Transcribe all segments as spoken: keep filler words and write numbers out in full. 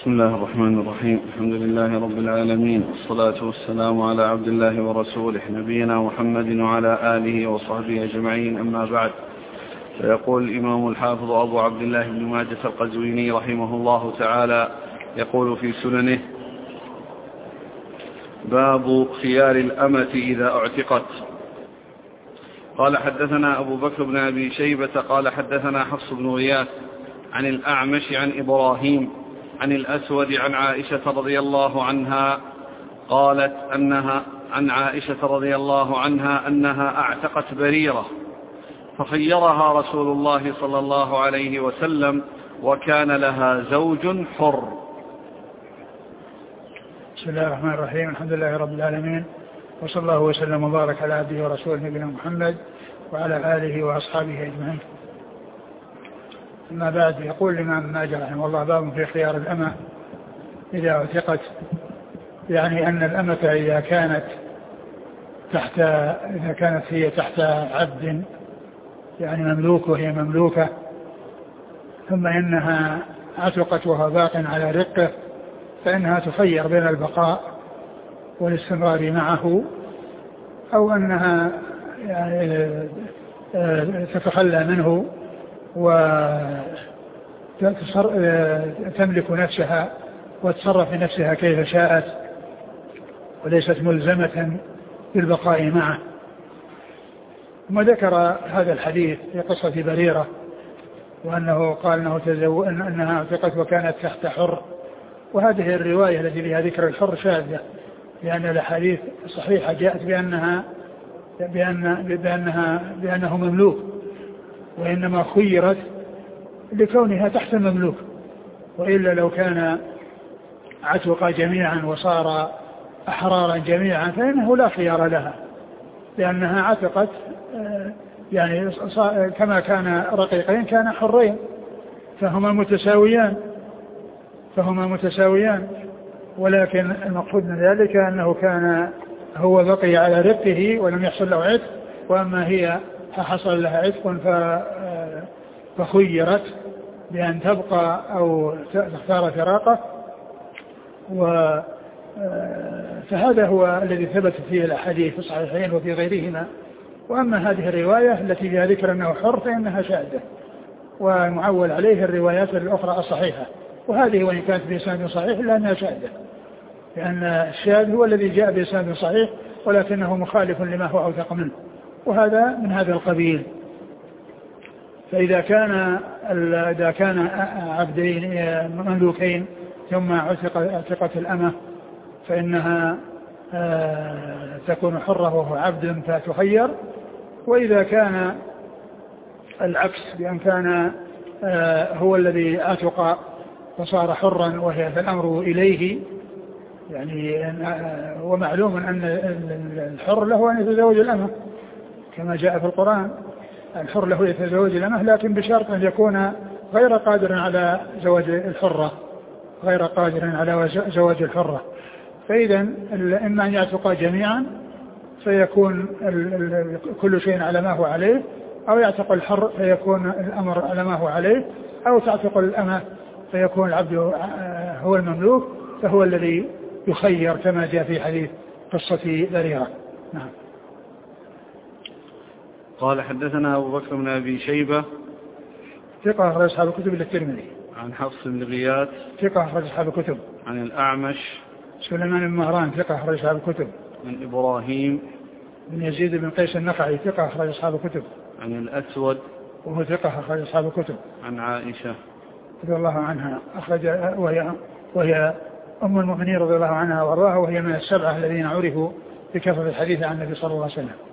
بسم الله الرحمن الرحيم. الحمد لله رب العالمين، والصلاة والسلام على عبد الله ورسوله نبينا محمد وعلى آله وصحبه أجمعين، أما بعد. فيقول الإمام الحافظ أبو عبد الله بن ماجة القزويني رحمه الله تعالى يقول في سننه: باب خيار الأمة إذا اعتقت. قال حدثنا أبو بكر بن أبي شيبة قال حدثنا حفص بن غياث عن الأعمش عن إبراهيم عن الأسود عن عائشة رضي الله عنها قالت أنها عن عائشة رضي الله عنها أنها اعتقت بريرة فخيرها رسول الله صلى الله عليه وسلم وكان لها زوج حر. بسم الله الرحمن الرحيم. الحمد لله رب العالمين، وصلى الله وسلم وبارك على عبده ورسوله نبينا محمد وعلى آله وأصحابه أجمعين. أما بعد، يقول الإمام ماجه رحمه الله: باب في خيار الأمة إذا اعتقت، يعني أن الأمة إذا كانت تحت إذا كانت هي تحت عبد، يعني مملوك وهي مملوكة، ثم إنها عتقت وهو باق على رقه، فإنها تخير بين البقاء والاستمرار معه، أو أنها يعني تتخلى منه وتملك نفسها وتصرف في نفسها كيف شاءت، وليست ملزمة بالبقاء معه. ثم ذكر هذا الحديث في قصة بريرة، وأنه قال أنه تزو... أنها اعتقت وكانت تحت حر، وهذه الرواية التي فيها ذكر الحر شاذة، لأن الأحاديث الصحيحة جاءت بأنها بأن بأنها بأنه مملوك، وإنما خيرت لكونها تحت المملوك، وإلا لو كان عتق جميعا وصار أحرارا جميعا فإنه لا خيار لها، لأنها عتقت يعني كما كان رقيقين كان حرين، فهما متساويان فهما متساويان ولكن المقصود من ذلك أنه كان هو بقي على رقه ولم يحصل له عتق، وأما هي حصل لها عتق فخيرت بأن تبقى أو تختار فراقه، فهذا هو الذي ثبت فيه الأحاديث في الصحيحين وفي غيرهما. وأما هذه الرواية التي فيها ذكر أنه حر فإنها شاذة، ومعول عليه الروايات الأخرى الصحيحة، وهذه وإن كانت بإسناد صحيح إلا أنها شاذة، لأن الشاذ هو الذي جاء بإسناد صحيح ولكنه مخالف لما هو أوثق منه، وهذا من هذا القبيل. فإذا كان إذا كان عبدين مملوكين ثم عتقت الأمة فإنها تكون حرة وهو عبد فتخير. وإذا كان العكس، بأن كان هو الذي عتق فصار حرا وهي الأمر إليه، يعني ومعلوم أن الحر له أن يتزوج الأمة كما جاء في القرآن: الحر له يتزوج الأمة، لكن بشرط أن يكون غير قادر على زواج الحرة غير قادر على زواج الحرة. فإذا إما أن يعتقا جميعا فيكون كل شيء على ما هو عليه، أو يعتق الحر فيكون الأمر على ما هو عليه، أو تعتق الأمة فيكون العبد هو المملوك، فهو الذي يخير كما جاء في حديث قصة بريرة. نعم. قال حدثنا أبو بكر بن أبي شيبة ثقة أخرج أصحاب الكتب إلا الترمذي. عن حفص بن غياث ثقة أخرج أصحاب الكتب. عن الأعمش سليمان بن مهران ثقة أخرج أصحاب الكتب. عن إبراهيم بن يزيد بن قيس النخعي ثقة أخرج أصحاب الكتب. عن الأسود وهو ثقة أخرج أصحاب الكتب. عن عائشة رضي الله عنها أخرج وهي, وهي أم المؤمنين رضي الله عنها وارضاها، وهي من السبعة الذين عرفوا بكثرة الحديث عن النبي صلى الله عليه وسلم.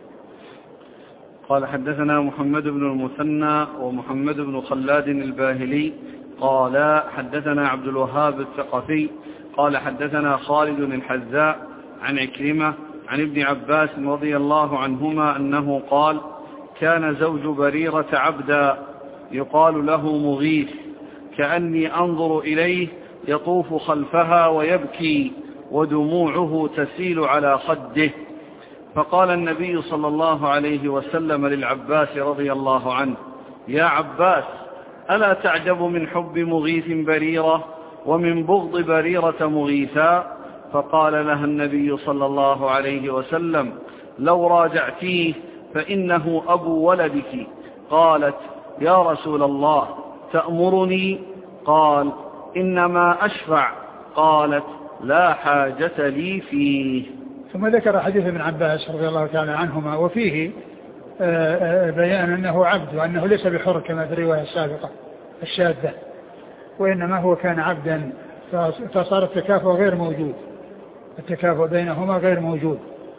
قال حدثنا محمد بن المثنى ومحمد بن خلاد الباهلي قال حدثنا عبد الوهاب الثقفي قال حدثنا خالد الحذاء عن عكرمة عن ابن عباس رضي الله عنهما أنه قال: كان زوج بريرة عبدا يقال له مغيث، كأني أنظر إليه يطوف خلفها ويبكي ودموعه تسيل على خده. فقال النبي صلى الله عليه وسلم للعباس رضي الله عنه: يا عباس، ألا تعجب من حب مغيث بريرة؟ ومن بغض بريرة مغيثا، فقال لها النبي صلى الله عليه وسلم: لو راجعتيه فإنه أبو ولدك. قالت: يا رسول الله تأمرني؟ قال: إنما أشفع. قالت: لا حاجة لي فيه. ثم ذكر حديث ابن عباس رضي الله تعالى عنهما، وفيه بيان أنه عبد، وأنه ليس بحر كما في الرواية السابقة الشاذة، وإنما هو كان عبدا، فصار التكافؤ غير موجود، التكافؤ بينهما غير موجود.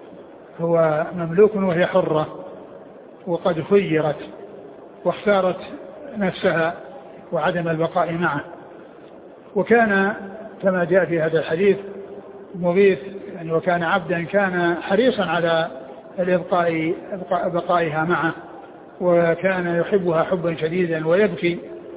هو مملوك وهي حرة، وقد خيرت واختارت نفسها وعدم البقاء معه. وكان كما جاء في هذا الحديث مغيث يعني وكان عبدا كان حريصا على الإبقاء بقائها معه، وكان يحبها حبا شديدا ويبكي.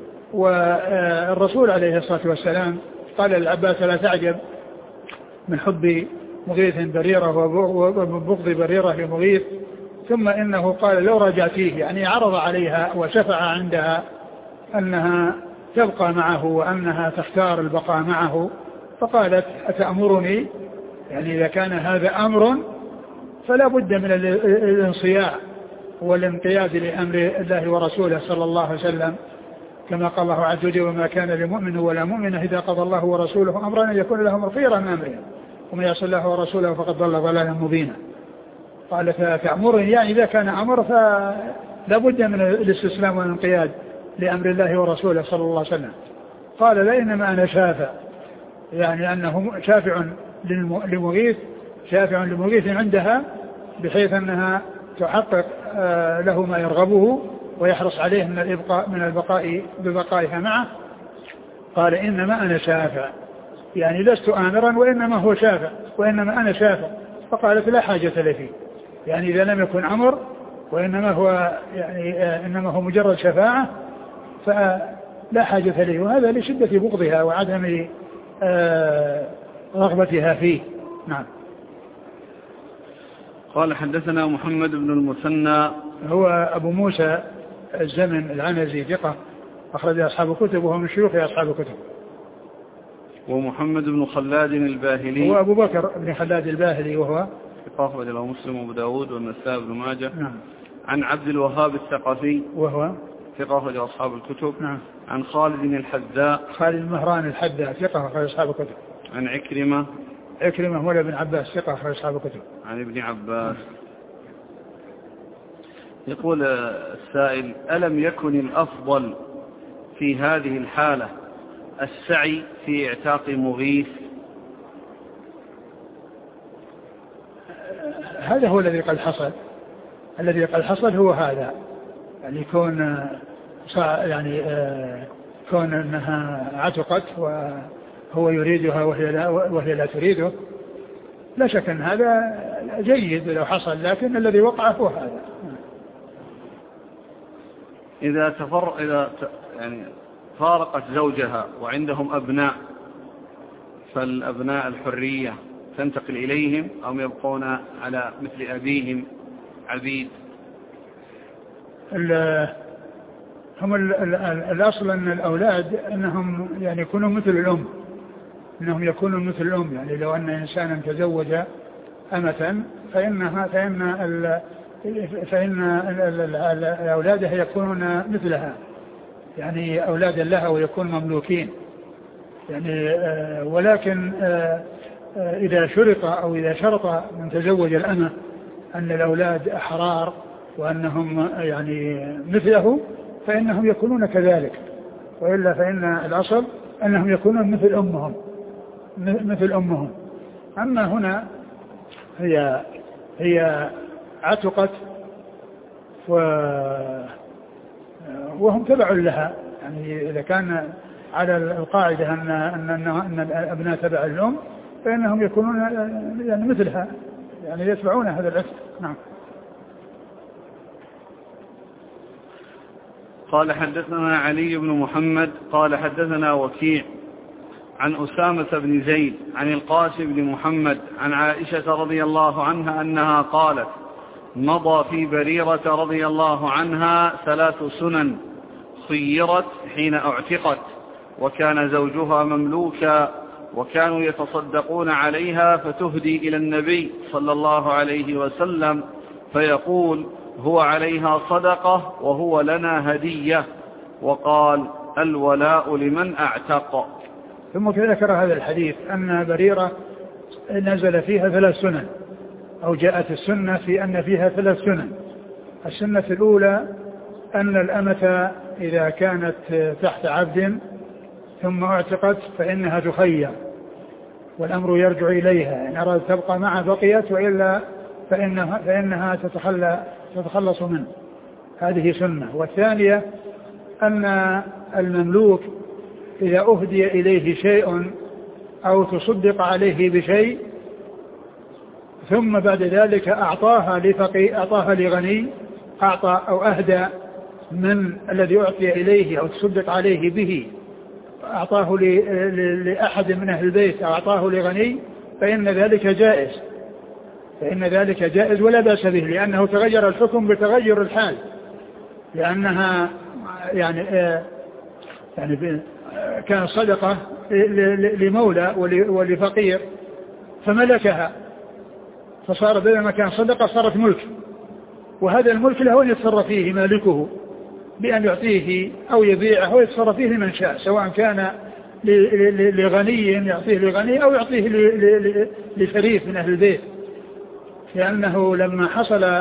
والرسول عليه الصلاة والسلام قال للعباس: لا تعجب من حب مغيث بريرة وبغض بريرة لمغيث. ثم إنه قال: لو رجعتيه، يعني عرض عليها وشفع عندها أنها تبقى معه وأنها تختار البقاء معه. فقالت: أتأمرني؟ يعني إذا كان هذا أمر فلا بد من الانصياع والانقياد لأمر الله ورسوله صلى الله عليه وسلم، كما قال الله عز وجل: وما كان لمؤمن ولا مؤمنة إذا قضى الله ورسوله أمرا أن يكون لهم الخيرة من أمرهم ومن يعص الله ورسوله فقد ضل ضلالا مبينا. قال: فتأمرني، يعني إذا كان أمر فلا بد من الاستسلام والانقياد لأمر الله ورسوله صلى الله عليه وسلم. قال: لا، إنما أنا شافع، يعني أنه شافع لمغيث، شافع لمغيث عندها، بحيث أنها تحقق له ما يرغبه ويحرص عليه من الإبقاء من البقاء ببقائها معه. قال: إنما أنا شافع، يعني لست آمرا وإنما هو شافع، وإنما أنا شافع. فقالت: لا حاجة لي فيه، يعني إذا لم يكن أمر وإنما هو يعني إنما هو مجرد شفاعة فلا حاجة لي. وهذا لشدة بغضها وعدم رغبتها فيه. نعم. قال: حدثنا محمد بن المثنى، هو أبو موسى الزمن العنزي، ثقة أخرج أصحاب الكتب وهو من شيوخ أصحاب الكتب. ومحمد بن خلاد الباهلي، هو أبو بكر بن خلاد الباهلي، وهو ثقة أخرج له مسلم وأبو داود والنسائي بن ماجه. نعم. عن عبد الوهاب الثقفي، وهو ثقة أخرج أصحاب الكتب. نعم. عن خالد الحذاء، خالد المهران الحذاء، ثقة أخرج أصحاب الكتب. عن عكرمة، عكرمة مولى بن عباس، ثقة أخرج أصحاب الكتب. عن ابن عباس. يقول السائل: ألم يكن الأفضل في هذه الحالة السعي في اعتاق مغيث؟ هذا هو الذي قد حصل، الذي قد حصل هو هذا، يعني كون يعني كون أنها عتقت وهو يريدها وهي لا, وهي لا تريده، لا شك أن هذا جيد لو حصل، لكن الذي وقع هو هذا. إذا تفر إذا يعني فارقت زوجها وعندهم أبناء، فالأبناء الحرية تنتقل إليهم أو يبقون على مثل أبيهم عبيد؟ هم الأصل أن الأولاد أنهم يعني يكونوا مثل الأم، أنهم يكونوا مثل الأم. يعني لو أن إنسانا تزوج أمة فإنها فإن ال فإن أولادها يكونون مثلها، يعني أولادا لها ويكون مملوكين يعني. ولكن إذا شرط أو إذا شرط من تزوج الأمة أن الأولاد أحرار وأنهم يعني مثله فإنهم يكونون كذلك، وإلا فإن الأصل أنهم يكونون مثل أمهم مثل أمهم. أما هنا هي هي عتقت وهم تبع لها، يعني إذا كان على القاعدة أن أن أن الأبناء تبع الأم فإنهم يكونون يعني مثلها، يعني يتبعون هذا العتق. نعم. قال: حدثنا علي بن محمد قال حدثنا وكيع عن أسامة بن زيد عن القاسم بن محمد عن عائشة رضي الله عنها أنها قالت: مضى في بريرة رضي الله عنها ثلاث سنن خيرت حين اعتقت، وكان زوجها مملوكا، وكانوا يتصدقون عليها فتهدي إلى النبي صلى الله عليه وسلم فيقول هو عليها صدقة وهو لنا هدية، وقال الولاء لمن أعتق. ثم ذكر هذا الحديث أن بريرة نزل فيها ثلاث سنن، أو جاءت السنة في أن فيها ثلاث سنن. السنة الأولى أن الأمة إذا كانت تحت عبد ثم اعتقت فإنها تخير، والأمر يرجع إليها، إن أراد تبقى معه بقيت، وإلا فإنها, فإنها تتخلى تتخلص منه. هذه سنة. والثانية أن المملوك إذا أهدي إليه شيء أو تصدق عليه بشيء ثم بعد ذلك أعطاها لفقير أعطاها لغني، أعطى أو أهدى من الذي أعطي إليه أو تصدق عليه به، أعطاه لأحد من أهل البيت أو أعطاه لغني، فإن ذلك جائز فإن ذلك جائز ولا بأس به، لأنه تغير الحكم بتغير الحال، لأنها يعني يعني كان صدقة لمولى ولفقير فملكها، فصار بدل ما كان صدقة صارت ملك، وهذا الملك له أن يتصرف فيه مالكه بأن يعطيه أو يبيعه أو يتصرف فيه لمن شاء، سواء كان لغني يعطيه لغني أو يعطيه لشريف من أهل البيت، لأنه لما حصل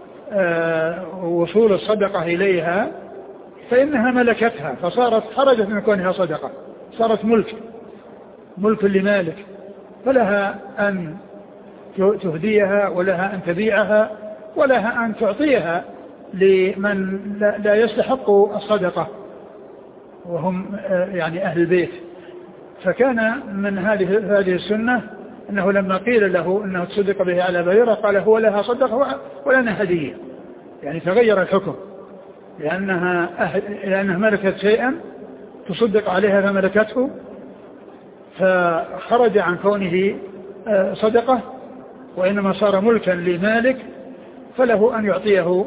وصول الصدقة إليها فإنها ملكتها، فصارت خرجت من كونها صدقة، صارت ملك ملك لمالك، فلها أن تهديها ولها أن تبيعها ولها أن تعطيها لمن لا يستحق الصدقة وهم يعني أهل البيت. فكان من هذه هذه السنة أنه لما قيل له أنه تصدق به على بريرة قال هو لها صدقة ولنا هدية، يعني تغير الحكم، لأنها, أهل لأنها ملكت شيئا تصدق عليها فملكته، فخرج عن كونه صدقة وإنما صار ملكا لمالك، فله أن يعطيه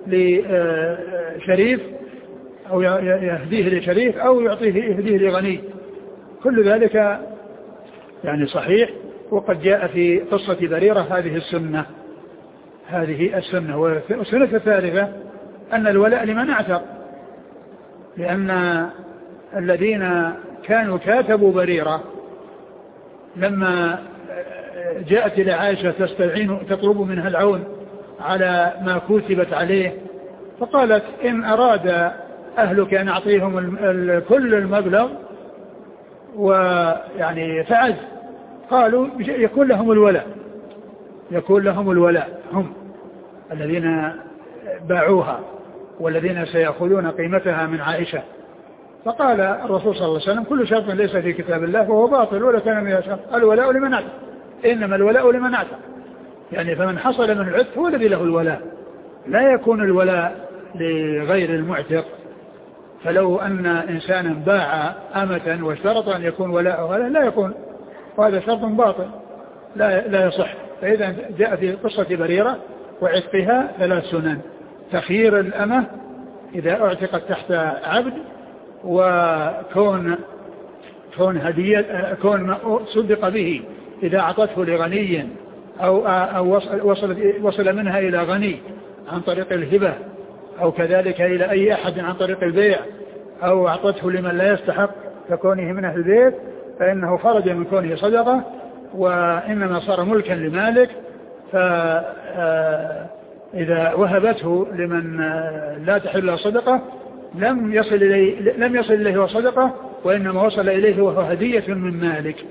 لشريف أو يهديه لشريف أو يعطيه يهديه لغني. كل ذلك يعني صحيح، وقد جاء في قصة بريرة هذه السنة هذه السنة. والسنة الثالثة أن الولاء لمن اعتق، لأن الذين كانوا كاتبوا بريرة لما جاءت إلى عائشة تستعين تطلب منها العون على ما كتبت عليه، فقالت إن أراد أهلك أن أعطيهم كل المبلغ ويعني فعز، قالوا يكون لهم الولاء يكون لهم الولاء هم الذين باعوها والذين سيأخذون قيمتها من عائشة. فقال الرسول صلى الله عليه وسلم كل شرط ليس في كتاب الله فهو باطل ولا كان من شرط، الولاء لمن اعتق، إنما الولاء لمن اعتق، يعني فمن حصل من العتق هو الذي له الولاء، لا يكون الولاء لغير المعتق. فلو أن إنسانا باع أمة واشترط أن يكون ولاءه لا يكون، وهذا شرط باطل لا, لا يصح. فإذا جاء في قصة بريرة وعتقها ثلاث سنن: تخيير الأمة إذا اعتقت تحت عبد، وكون كون هدية كون صدق به إذا أعطته لغني أو, أو وصل, وصل منها إلى غني عن طريق الهبة، أو كذلك إلى أي أحد عن طريق البيع، أو أعطته لمن لا يستحق ككونه من أهل البيت، فإنه خرج من كونه صدقة وإنما صار ملكا لمالك. فإذا وهبته لمن لا تحل صدقة لم يصل إليه لم يصل إليه صدقة، وإنما وصل إليه وهو هدية من مالك.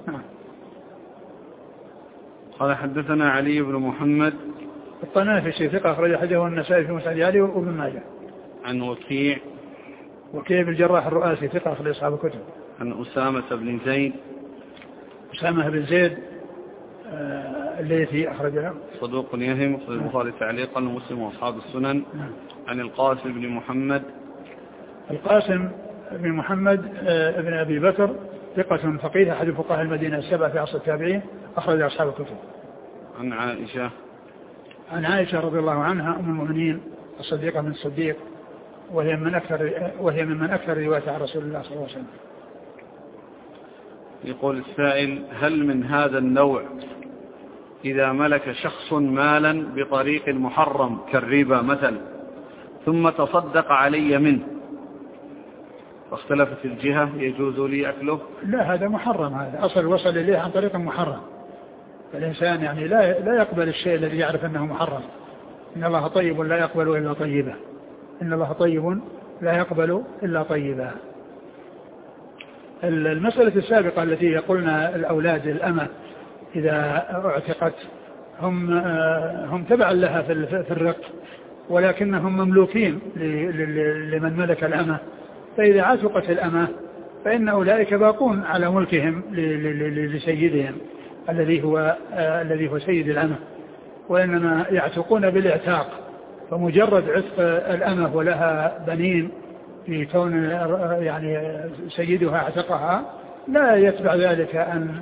قال حدثنا علي بن محمد الطنافسي ثقة أخرج حديثه النسائي في مسند علي وابن ماجه. عن وكيع وكيع بن الجراح الرؤاسي ثقة أخرج أصحاب الكتب. عن أسامة بن زيد أسامة بن زيد آه الذي أخرجه صدوق يهم، أخرج البخاري تعليقا ومسلم وأصحاب السنن. عن القاسم بن محمد القاسم بن محمد آه ابن أبي بكر ثقة فقيه أحد فقهاء المدينة السبع في عصر التابعين، أخرج أصحاب الكتب. عن عائشة عن عائشة رضي الله عنها أم المؤمنين الصديقة من الصديق، وهي من أكثر وهي من من أكثر رواية عن رسول الله صلى الله عليه وسلم. يقول السائل: هل من هذا النوع إذا ملك شخص مالا بطريق محرم كالربا مثل ثم تصدق علي منه واختلفت الجهة يجوز لي أكله؟ لا، هذا محرم، هذا أصل وصل إليه عن طريق محرم. فالإنسان يعني لا لا يقبل الشيء الذي يعرف أنه محرم. إن الله طيب لا يقبل إلا طيبا. إن الله طيب لا يقبل إلا طيبا. المسألة السابقة التي قلنا الأولاد الأمة إذا اعتقت هم هم تبعا لها في الرق، ولكنهم مملوكين لمن ملك الأمة، فإذا عتقت الأمة فإن أولئك باقون على ملكهم لسيدهم الذي هو الذي هو سيد الأمة، وإنما يعتقون بالاعتاق. فمجرد عتق الأمة ولها بنين في كون يعني سيدها اعتقها لا يتبع ذلك أن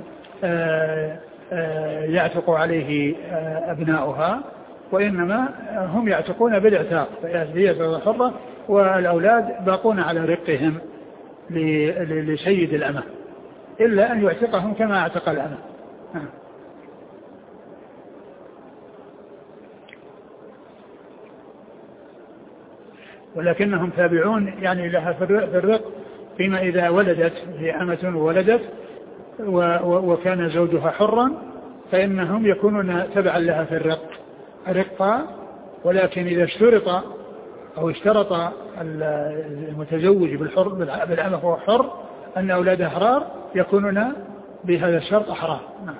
يعتق عليه أبناؤها، وإنما هم يعتقون بالاعتاق، فهي حرة والأولاد باقون على رقهم لسيد الأمة إلا أن يعتقهم كما اعتق الأمة. ولكنهم تابعون يعني لها في الرق فيما إذا ولدت هي أمة وولدت وكان زوجها حرا فإنهم يكونون تبعا لها في الرق رقا. ولكن إذا اشترط أو اشترط المتزوج بالحر بالأمة هو حر أن أولاده أحرار يكونون بهذا الشرط أحرار.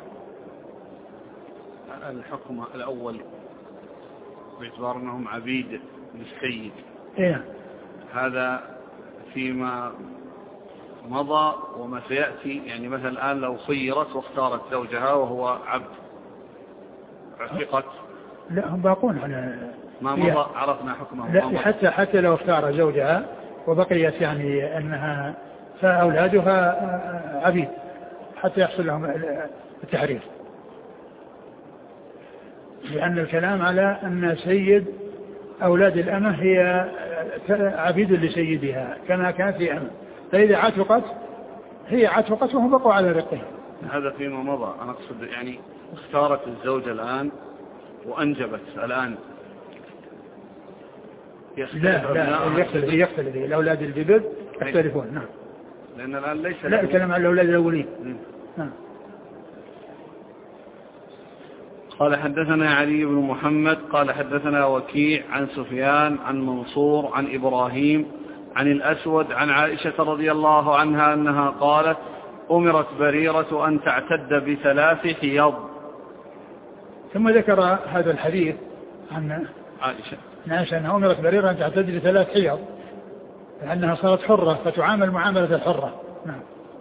الحكم الأول باعتبار أنهم عبيد للسيد، إيه؟ هذا فيما مضى وما سيأتي. يعني مثلا الآن لو خيرت واختارت زوجها وهو عبد عتقت، لا هم باقون على ما مضى عرفنا حكمه. لا حتى حتى لو اختار زوجها وبقيت يعني أنها فأولادها عبيد حتى يحصل لهم التحرير، لأن الكلام على أن سيد أولاد الأمة هي عبيد لسيدها كما كانت في أمة، فإذا عتقت هي عتقت وهم بقوا على رقهم. هذا فيما مضى. أنا أقصد يعني اختارت الزوجة الآن وأنجبت الآن. لا لا يختلف يختلف الأولاد الجدد يختلفون. نعم. لأن الآن ليس لا الكلام عن الأولاد الأولين. نعم. قال حدثنا علي بن محمد قال حدثنا وكيع عن سفيان عن منصور عن إبراهيم عن الأسود عن عائشة رضي الله عنها أنها قالت: أمرت بريرة أن تعتد بثلاث حيض. ثم ذكر هذا الحديث عن عائشة عائشة أنها أمرت بريرة أن تعتد بثلاث حيض لأنها صارت حرة فتعامل معاملة الحرة. نعم.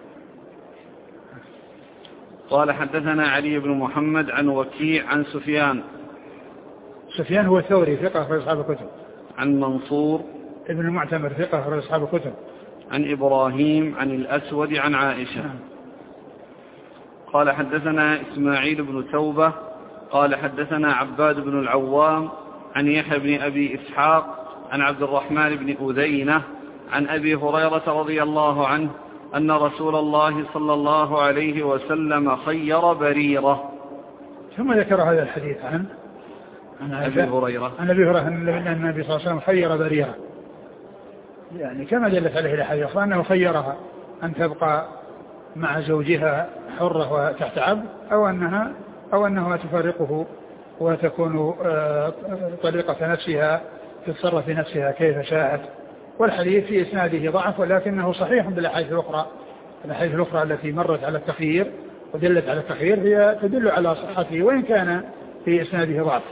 قال حدثنا علي بن محمد عن وكيع عن سفيان. سفيان هو الثوري ثقة في أصحاب الكتب. عن منصور ابن المعتمر ثقة في أصحاب الكتب. عن إبراهيم عن الأسود عن عائشة. نعم. قال حدثنا إسماعيل بن توبة قال حدثنا عباد بن العوام عن يحيى بن أبي إسحاق عن عبد الرحمن بن أذينة عن أبي هريرة رضي الله عنه أن رسول الله صلى الله عليه وسلم خير بريرة. ثم ذكر هذا الحديث عن عن أبي هريرة عن أبي هريرة أن النبي صلى الله عليه وسلم خير بريرة، يعني كما دلت عليه الحديث أنه خيرها أن تبقى مع زوجها حرة وتحت عبد أو أنها أو أنها تفارقه وتكون طليقة نفسها تتصرف في نفسها كيف شاءت. والحديث في إسناده ضعف ولكنه صحيح بالأحاديث الأخرى. الأحاديث الأخرى التي مرت على التخيير ودلت على التخيير هي تدل على صحته وإن كان في إسناده ضعف.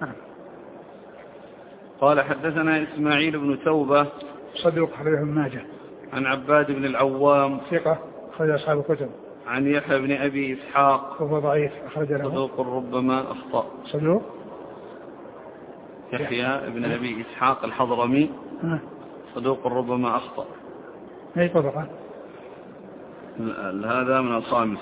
قال حدثنا إسماعيل بن توبة صدوق أخرجه ابن ماجه. عن عباد بن العوام ثقة أخرج أصحاب الكتب. عن يحيى بن أبي إسحاق وهو ضعيف أخرج له. صدوق ربما أخطأ. صدوق يحيى بن أبي إسحاق الحضرمي صدوق ربما أخطأ. أي طبقة؟ هذا من الخامسة.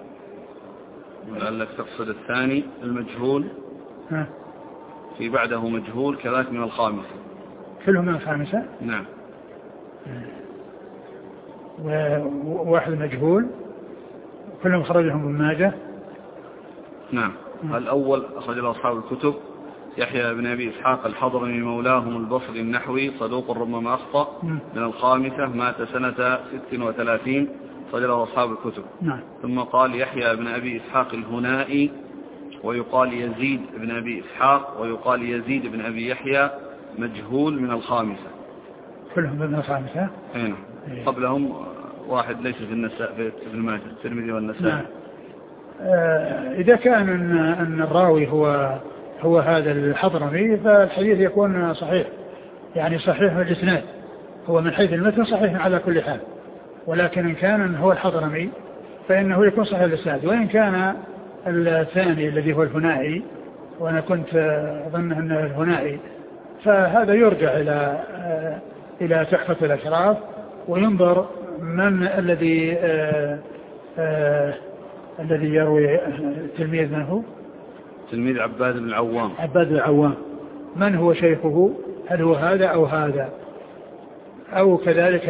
لعلك تقصد الثاني المجهول. ها. في بعده مجهول كذلك من الخامسة. كلهم من الخامسة؟ نعم. وواحد مجهول كلهم خرجهم ابن ماجه. نعم. الأول أخرج له أصحاب الكتب. يحيى بن أبي إسحاق الحضرمي مولاهم البصري النحوي صدوق ربما أخطأ، من الخامسة، مات سنة ست وثلاثين، أخرج له أصحاب الكتب. نعم. ثم قال يحيى بن أبي إسحاق الهنائي، ويقال يزيد بن أبي إسحاق، ويقال يزيد بن أبي يحيى، مجهول، من الخامسة. كلهم من الخامسة. هنا قبلهم واحد ليس في النساء في ابن ماجه، الترمذي والنسائي. نعم. آه إذا كان أن, أن الراوي هو هو هذا الحضرمي فالحديث يكون صحيح، يعني صحيح الإسناد، هو من حيث المتن صحيح على كل حال، ولكن إن كان هو الحضرمي فإنه يكون صحيح الإسناد. وإن كان الثاني الذي هو الهنائي، وأنا كنت أظن أنه الهنائي، فهذا يرجع إلى إلى تحفة الأشراف وينظر من الذي آآ آآ الذي يروي تلميذ من هو؟ تلميذ عباد بن العوام. عباد بن العوام من هو شيخه؟ هل هو هذا أو هذا؟ أو كذلك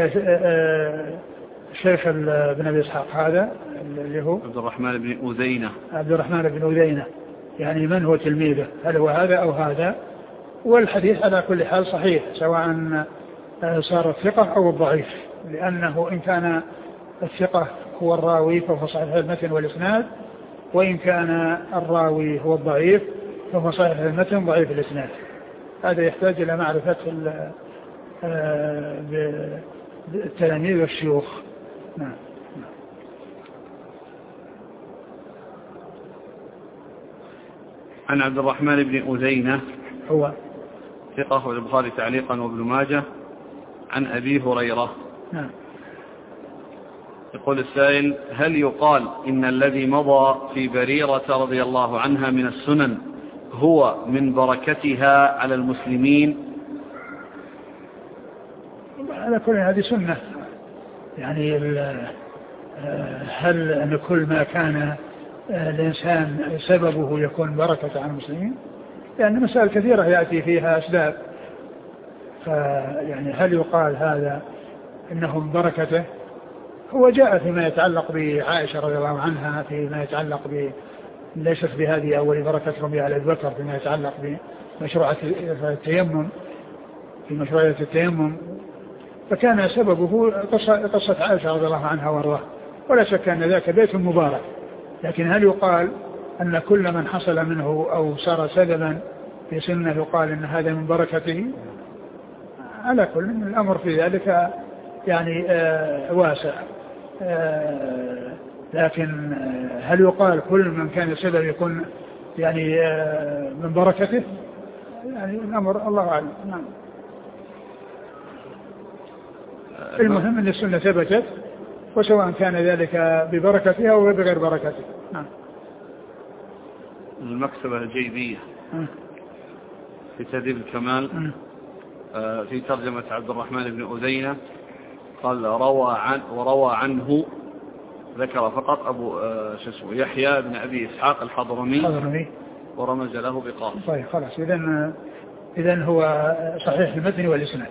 شيخ بن أبي إسحاق هذا اللي هو عبد الرحمن بن أذينة. عبد الرحمن بن أذينة، يعني من هو تلميذه؟ هل هو هذا أو هذا؟ والحديث على كل حال صحيح، سواء صار الثقة أو الضعيف، لأنه إن كان الثقة هو الراوي فهو صحيح المتن والإسناد، وإن كان الراوي هو الضعيف فهو صحيح المتن ضعيف الإسناد. هذا يحتاج إلى معرفة التلاميذ والشيوخ. نعم. عن عبد الرحمن بن أذينة، هو ثقة والبخاري تعليقا وابن ماجه، عن أبي هريرة. نعم. يقول السائل: هل يقال إن الذي مضى في بريرة رضي الله عنها من السنن هو من بركتها على المسلمين؟ على كل هذه سنة، يعني هل أن كل ما كان الإنسان سببه يكون بركة على المسلمين؟ يعني مسائل كثيرة يأتي فيها أسباب، فيعني هل يقال هذا إنهم بركته؟ هو جاء فيما يتعلق بعائشة رضي الله عنها، فيما يتعلق ب ليست بهذه أول بركتهم على أبي بكر، فيما يتعلق بمشروعة التيمم، في مشروعية التيمم، فكان سببه قصة عائشة رضي الله عنها وارضاها، ولا شك أن ذاك بيت مبارك. لكن هل يقال أن كل من حصل منه أو صار سببا في سنة يقال أن هذا من بركته؟ على كل من الأمر في ذلك يعني آه واسع، آه لكن آه هل يقال كل من كان سبب يكون يعني آه من بركته؟ يعني الأمر الله أعلم. نعم. المهم أن السنة ثبتت، وسواء كان ذلك ببركتها أو بغير بركتها. نعم. المكتبة الجيبية في تهذيب الكمال آه في ترجمة عبد الرحمن بن أذينة قال روى عن وروى عنه، ذكر فقط أبو آه شسو يحيى بن أبي إسحاق الحضرمي حضرمي ورمز له بقاف. طيب خلاص، إذن إذن هو صحيح المتن والإسناد.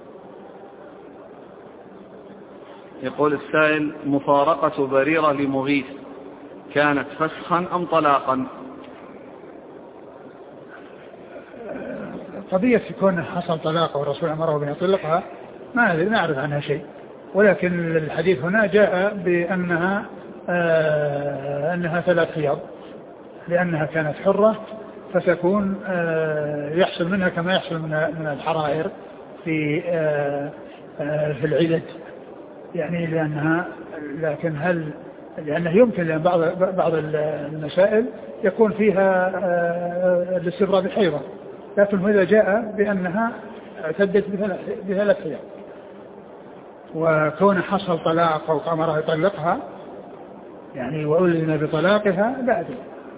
يقول السائل: مفارقة بريرة لمغيث كانت فسخا أم طلاقا؟ قضية يكون حصل طلاق والرسول أمره بأن يطلقها ما نعرف عنها شيء، ولكن الحديث هنا جاء بأنها آه أنها ثلاث حيض، لأنها كانت حرة فتكون آه يحصل منها كما يحصل من الحرائر في آه آه في العدد، يعني لأنها، لكن هل لأنه يمكن لأن بعض بعض المسائل يكون فيها آه الاستبراء بحيضة، لكن إذا جاء بأنها اعتدت بثلاث حيض، وكون حصل طلاق أو أمره يطلقها يعني وأذن بطلاقها لا أدري.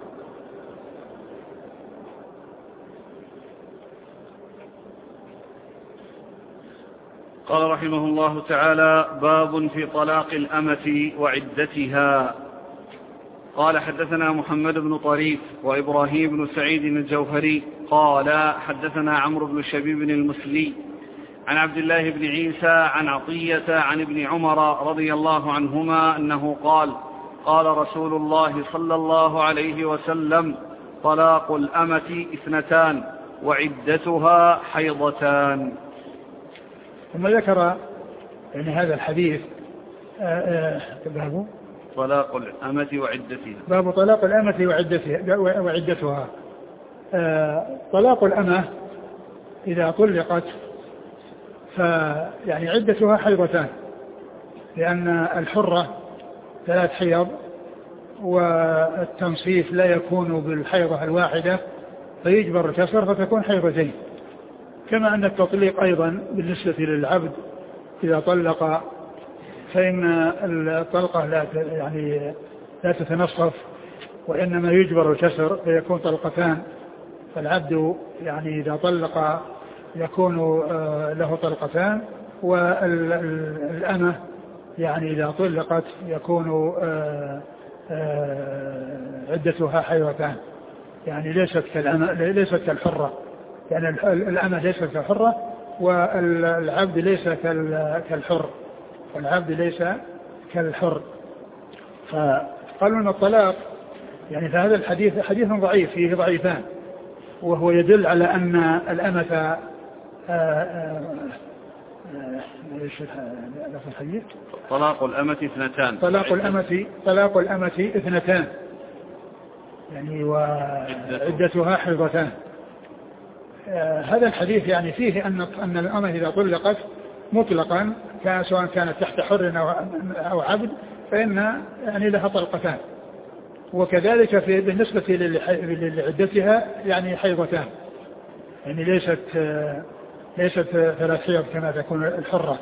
قال رحمه الله تعالى: باب في طلاق الأمة وعدتها. قال: حدثنا محمد بن طريف وإبراهيم بن سعيد الجوهري قال: حدثنا عمرو بن شبيب المسلي عن عبد الله بن عيسى عن عطية عن ابن عمر رضي الله عنهما أنه قال: قال رسول الله صلى الله عليه وسلم: طلاق الأمة اثنتان وعدتها حيضتان. ثم ذكر يعني هذا الحديث باب طلاق الأمة وعدتها باب طلاق الأمة وعدتها وعدتها طلاق الأمة إذا طلقت فيعني عدتها حيضتان، لأن الحرة ثلاث حيض، والتنصيف لا يكون بالحيضة الواحدة فيجبر الكسر فتكون حيضتين. كما أن التطليق أيضا بالنسبة للعبد إذا طلق فإن الطلقة لا يعني لا تتنصف وإنما يجبر الكسر فيكون طلقتان. فالعبد يعني إذا طلق يكون له طلقتان، والأمة يعني إذا طلقت يكون عدتها حيضتان، يعني ليست كالأمة ليست كالحرة، يعني الأمة ليست كالحرة والعبد ليس كالحر والعبد ليس كالحر. فقالوا أن الطلاق يعني فهذا الحديث حديث ضعيف فيه ضعيفان، وهو يدل على أن الأمة طلاق الأمة اثنتان طلاق الأمة طلاق الأمة اثنتان يعني وعدتها حيضتان. هذا الحديث يعني فيه أن أن الأمة إذا طلقت مطلقا كان سواء كانت تحت حر أو عبد فإن يعني لها طلقتان، وكذلك في بالنسبة لعدتها يعني حيضتان، يعني ليست ليست ثلاث حيض كما تكون الحرة.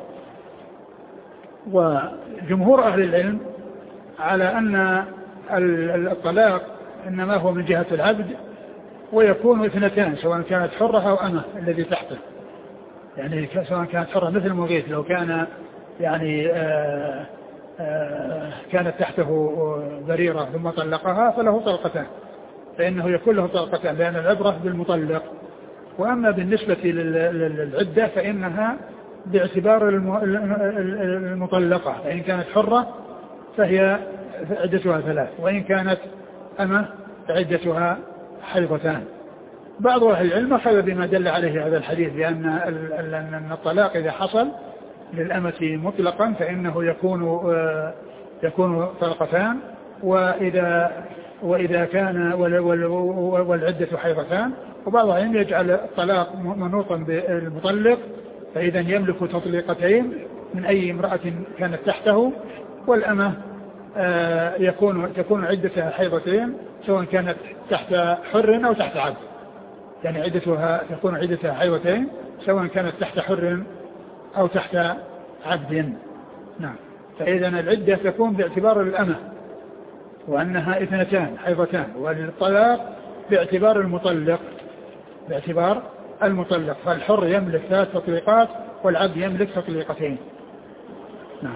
وجمهور أهل العلم على أن الطلاق إنما هو من جهة العبد ويكون اثنتان سواء كانت حرة أو أمة الذي تحته، يعني سواء كانت حرة مثل المغيث لو كان يعني آآ آآ كانت تحته بريرة ثم طلقها فله طلقتان، فإنه يكون له طلقتان لأن العبرة بالمطلق. وأما بالنسبة للعدة فإنها باعتبار المطلقة، فإن كانت حرة فهي عدتها ثلاث، وإن كانت أمة فعدتها حيضتان. بعض أهل العلم أخذ بما دل عليه هذا الحديث بأن الطلاق إذا حصل للأمة مطلقا فإنه يكون يكون طلقتان، وإذا وإذا كان والعدة حيضتان. وبعض العلم يجعل الطلاق منوطا بالمطلق، فإذا يملك تطليقتين من أي امرأة كانت تحته، والأمة يكون تكون عدتها حيضتين سواء كانت تحت حر أو تحت عبد، يعني عدتها تكون عدتها حيضتين سواء كانت تحت حر أو تحت عبد. نعم. فإذا العدة تكون باعتبار الأمة وأنها اثنتان حيضتان، والطلاق باعتبار المطلق باعتبار المطلق فالحر يملك ثلاث تطليقات والعبد يملك تطليقتين. نعم.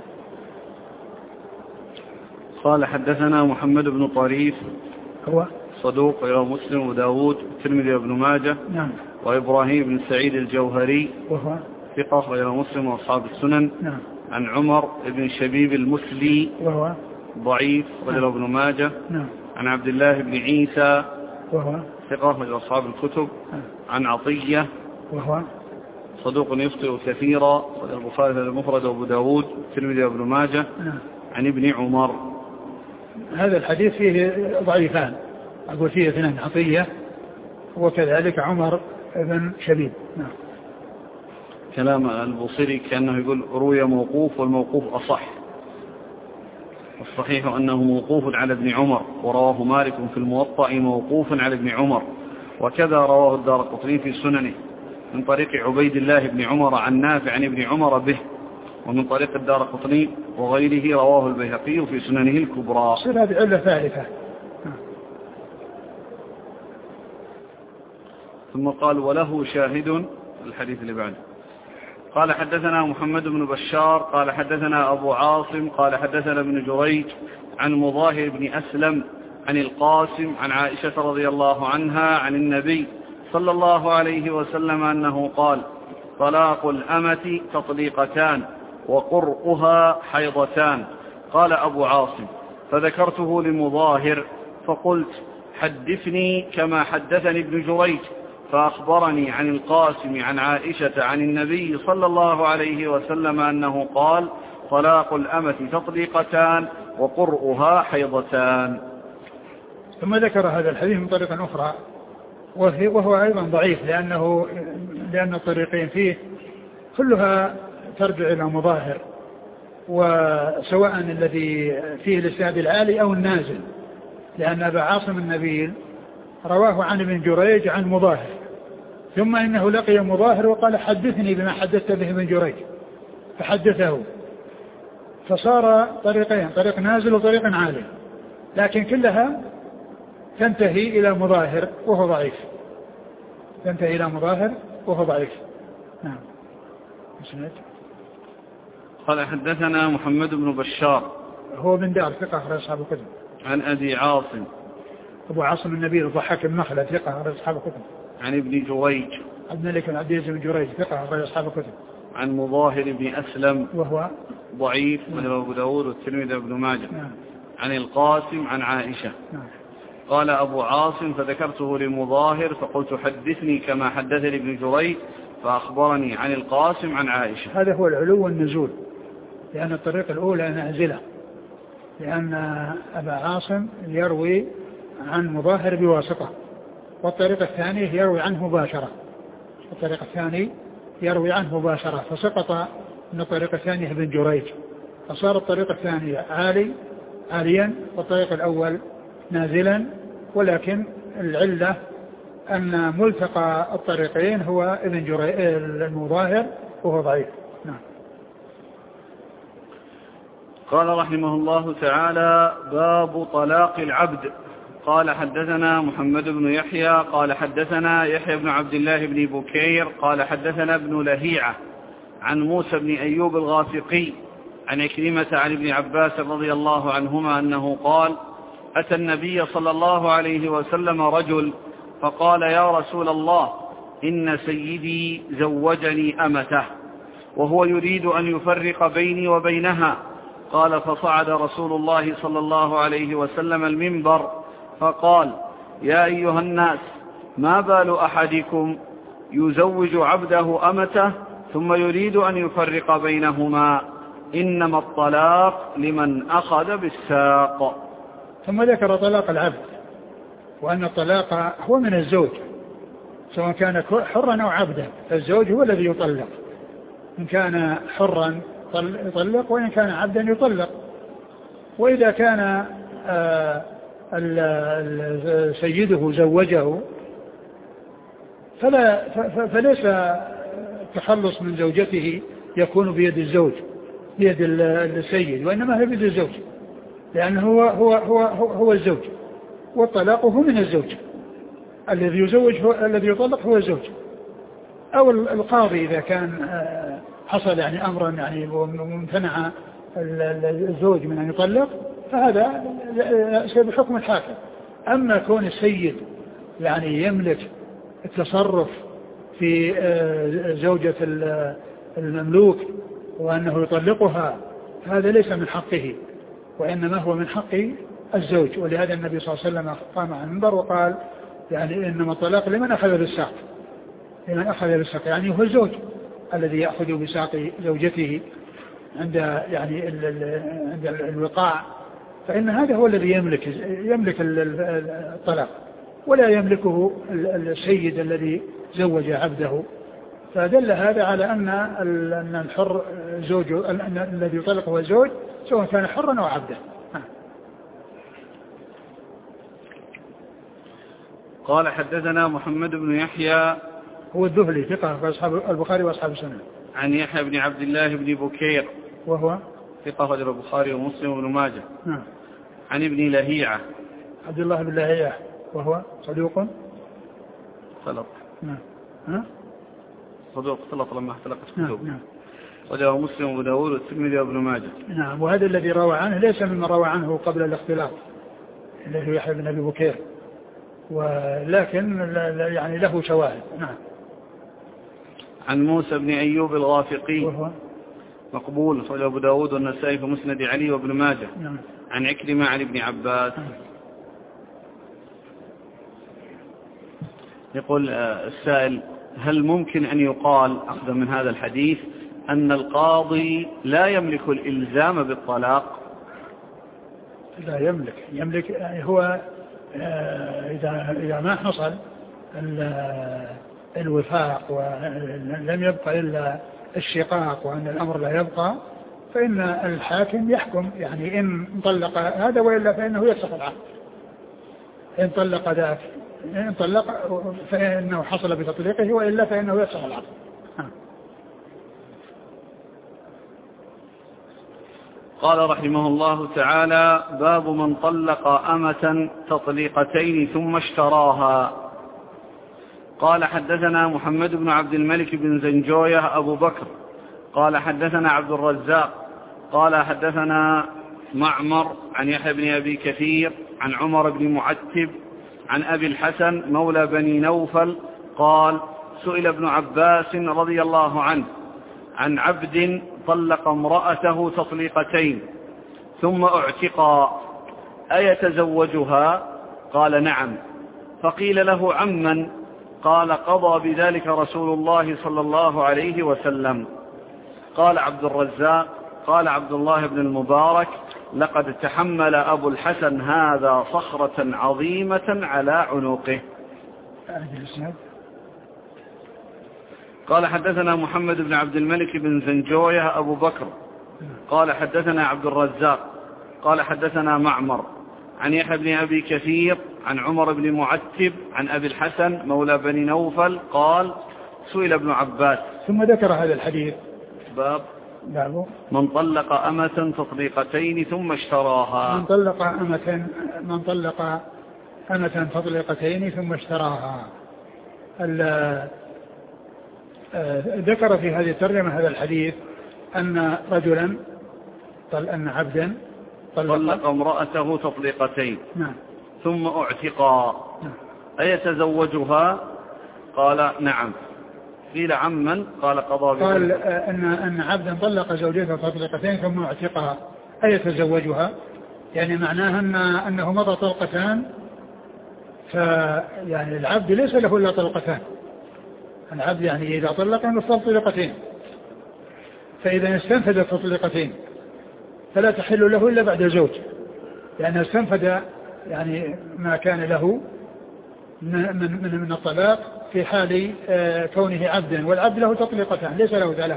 قال حدثنا محمد بن طريف هو صدوق إلى مسلم وداود الترمذي وابن ماجه. نعم. وإبراهيم بن سعيد الجوهري وهو ثقة إلى مسلم وأصحاب السنن. نعم. عن عمر بن شبيب المسلي وهو ضعيف إلى ابن ماجه. نعم. عن عبد الله بن عيسى وهو ثقة إلى أصحاب الكتب. نعم. عن عطية وهو صدوق يخطئ كثيرا البخاري المفرد وابو داود الترمذي وابن ماجه. نعم. عن ابن عمر. هذا الحديث فيه ضعيفان، أقول فيه اثنين عطية وكذلك عمر بن شبيب. نعم. كلام البصري كأنه يقول روي موقوف والموقوف أصح، والصحيح أنه موقوف على ابن عمر، ورواه مالك في الموطأ موقوف على ابن عمر، وكذا رواه الدارقطني في سننه من طريق عبيد الله بن عمر عن نافع عن ابن عمر به، ومن طريق الدارقطني وغيره رواه البيهقي في سننه الكبرى. صلة بعلة ثالثة. ثم قال وله شاهد الحديث اللي بعده. قال حدثنا محمد بن بشار قال حدثنا أبو عاصم قال حدثنا ابن جريج عن مظاهر بن أسلم عن القاسم عن عائشة رضي الله عنها عن النبي صلى الله عليه وسلم أنه قال طلاق الأمة تطليقتان وقرؤها حيضتان. قال أبو عاصم فذكرته لمظاهر فقلت حدثني كما حدثني ابن جريج، فأخبرني عن القاسم عن عائشة عن النبي صلى الله عليه وسلم أنه قال طلاق الأمة تطليقتان وقرؤها حيضتان. ثم ذكر هذا الحديث من طريقة أخرى وهو أيضا ضعيف، لأنه لأن الطريقين فيه كلها ترجع إلى مظاهر، وسواء الذي فيه الإسناد العالي أو النازل، لأن أبا عاصم النبيل رواه عن ابن جريج عن مظاهر، ثم إنه لقي مظاهر وقال حدثني بما حدثت به ابن جريج فحدثه، فصار طريقين، طريق نازل وطريق عالي، لكن كلها تنتهي إلى مظاهر وهو ضعيف، تنتهي إلى مظاهر وهو ضعيف. نعم. قال حدثنا محمد بن بشار هو من دار ثقة أخرج أصحاب الكتب. عن أبي عاصم أبو عاصم النبيل الضحاك بن مخلد ثقة أخرج أصحاب الكتب. عن ابن جريج عبد الملك بن عبد العزيز بن جريج ثقة أخرج أصحاب الكتب. عن مظاهر بن أسلم وهو ضعيف من أبو داود والترمذي وابن ماجه. نعم. عن القاسم عن عائشة. نعم. قال أبو عاصم فذكرته لمظاهر فقلت حدثني كما حدثني ابن جريج فأخبرني عن القاسم عن عائشة. هذا هو العلو والنزول، لأن الطريق الأولى نازلة، لأن أبا عاصم يروي عن مظاهر بواسطة، والطريق الثاني يروي عنه مباشرة، الطريق الثاني يروي عنه مباشرة، فسقط من الطريق الثاني ابن جريج، فصار الطريق الثاني عالي عاليا والطريق الأول نازلا، ولكن العلة أن ملتقى الطريقين هو ابن جريج المظاهر وهو ضعيف. نعم. قال رحمه الله تعالى باب طلاق العبد. قال حدثنا محمد بن يحيى قال حدثنا يحيى بن عبد الله بن بكير قال حدثنا ابن لهيعة عن موسى بن أيوب الغافقي عن عكرمة عن ابن عباس رضي الله عنهما أنه قال أتى النبي صلى الله عليه وسلم رجل فقال يا رسول الله إن سيدي زوجني أمته وهو يريد أن يفرق بيني وبينها. قال فصعد رسول الله صلى الله عليه وسلم المنبر فقال يا أيها الناس ما بال أحدكم يزوج عبده أمته ثم يريد أن يفرق بينهما إنما الطلاق لمن أخذ بالساق. ثم ذكر طلاق العبد وأن الطلاق هو من الزوج سواء كان حرا أو عبدا، الزوج هو الذي يطلق، إن كان حرا يطلق وإن كان عبدا يطلق. وإذا كان سيده زوجه فلا فليس التخلص من زوجته يكون بيد الزوج بيد السيد، وإنما هي بيد الزوج، لأنه هو هو هو هو الزوج، والطلاق هو من الزوج، الذي يزوج هو الذي يطلق هو الزوج. أو القاضي إذا كان حصل يعني أمرا يعني وممتنع الزوج من أن يطلق فهذا سيب حكم الحاكم. أما كون السيد يعني يملك التصرف في زوجة المملوك وأنه يطلقها هذا ليس من حقه، وإنما هو من حق الزوج. ولهذا النبي صلى الله عليه وسلم قام عن المنبر وقال يعني إنما الطلاق لمن أخذ بالساق، لمن أخذ بالساق يعني هو الزوج الذي يأخذ بساق زوجته عند يعني عند الوقاع، فإن هذا هو الذي يملك يملك الطلاق، ولا يملكه السيد الذي زوج عبده. فدل هذا على أن أن الحر زوجه، أن الذي يطلق هو الزوج سواء كان حرا أو عبدا. قال حدثنا محمد بن يحيى هو الذهلي ثقة أصحاب البخاري وأصحاب السنة. عن يحيى بن عبد الله بن بكير وهو ثقة رجل البخاري ومسلم وابن ماجه. نعم. عن ابن لهيعة عبد الله بن لهيعة وهو صدوق خلط. نعم. ها؟ صدوق خلط لما اختلقت كتب. نعم. وجاء مسلم وابو داود والترمذي وابن ماجه. نعم. وهذا الذي روى عنه ليس مما روى عنه قبل الاختلاط الذي هو يحيى بن أبي بكير، ولكن يعني له شواهد. نعم. عن موسى بن أيوب الغافقي وهو مقبول، صلى أبو داود والنسائي في مسند علي وابن ماجه. نعم. عن عكرمة عن ابن عباس. يقول السائل: هل ممكن أن يقال أخذا من هذا الحديث أن القاضي لا يملك الإلزام بالطلاق؟ لا يملك يملك هو إذا إذا ما حصل الوفاق ولم يبقى إلا الشقاق وأن الأمر لا يبقى، فإن الحاكم يحكم، يعني إن طلق هذا وإلا فإنه يفسخ العقد. إن طلق ذاك إن طلق فإنه حصل بتطليقه وإلا فإنه يفسخ العقد. قال رحمه الله تعالى: باب من طلق أمة تطليقتين ثم اشتراها. قال: حدثنا محمد بن عبد الملك بن زنجوية أبو بكر قال حدثنا عبد الرزاق قال حدثنا معمر عن يحيى بن أبي كثير عن عمر بن معتب عن أبي الحسن مولى بني نوفل قال: سئل ابن عباس رضي الله عنه عن عبد طلق امرأته تطليقتين ثم اعتقا أيتزوجها؟ قال: نعم. فقيل له: عمن؟ قال: قضى بذلك رسول الله صلى الله عليه وسلم. قال عبد الرزاق: قال عبد الله بن المبارك: لقد تحمل أبو الحسن هذا صخرة عظيمة على عنقه. قال: حدثنا محمد بن عبد الملك بن زنجوية أبو بكر قال حدثنا عبد الرزاق قال حدثنا معمر عن يحيى بن أبي كثير عن عمر بن معتب عن أبي الحسن مولى بني نوفل قال: سئل ابن عباس. ثم ذكر هذا الحديث. باب من طلق أمة تطليقتين ثم اشتراها. من طلق أمة من طلق أمة تطليقتين ثم اشتراها. ذكر في هذه الترجمة هذا الحديث أن رجلا طل أن عبدا طلق, طلق امرأته تطليقتين. نعم. ثم اعتقا. نعم. أيتزوجها؟ قال: نعم. قيل: عمن؟ قال: قضى بذلك. قال أن أن عبدا طلق زوجته تطليقتين ثم اعتقها أيتزوجها؟ يعني معناها أن أنه مضى طلقتان، فيعني العبد ليس له إلا طلقتان. العبد يعني إذا طلق نصل طلقتين، فإذا استنفد التطليقتين فلا تحل له إلا بعد زوج، لأنه استنفد يعني ما كان له من, من, من الطلاق في حال كونه عبدا، والعبد له تطليقتان ليس له ثلاث.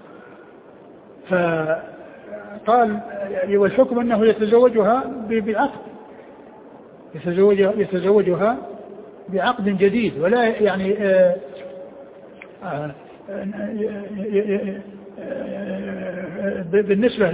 فقال: والحكم أنه يتزوجها بعقد، يتزوجها, يتزوجها بعقد جديد، ولا يعني بالنسبة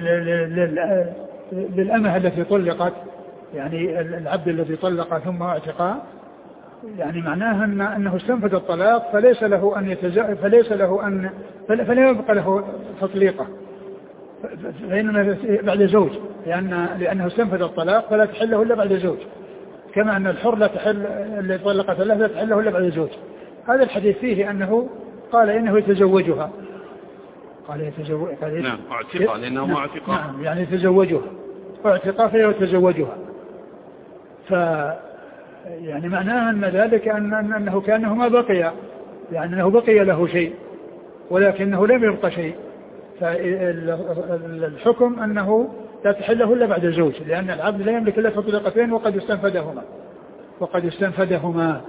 للأمة التي طلقت، يعني العبد الذي طلق ثم اعتقى، يعني معناها أن أنه استنفد الطلاق فليس له أن يتزوج، فليس له أن فلا يبقى له تطليقه، فإنما بعد زوج، لأن لأنه استنفد الطلاق فلا تحله إلا بعد زوج، كما أن الحر لا تحل اللي طلقت له لا تحله إلا بعد زوج. هذا الحديث فيه أنه قال إنه يتزوجها، قال يتزوج قال نعم اعتقى لأنه ما اعتقى، نعم يعني يتزوجها، اعتقى فيتزوجها. ف يعني معناها أن ذلك أن أنه كأنه ما بقي، يعني أنه بقي له شيء ولكنه لم يبقى شيء، فالحكم أنه لا تحله إلا بعد زوج، لأن العبد لا يملك إلا تطليقتين وقد استنفدهما وقد استنفدهما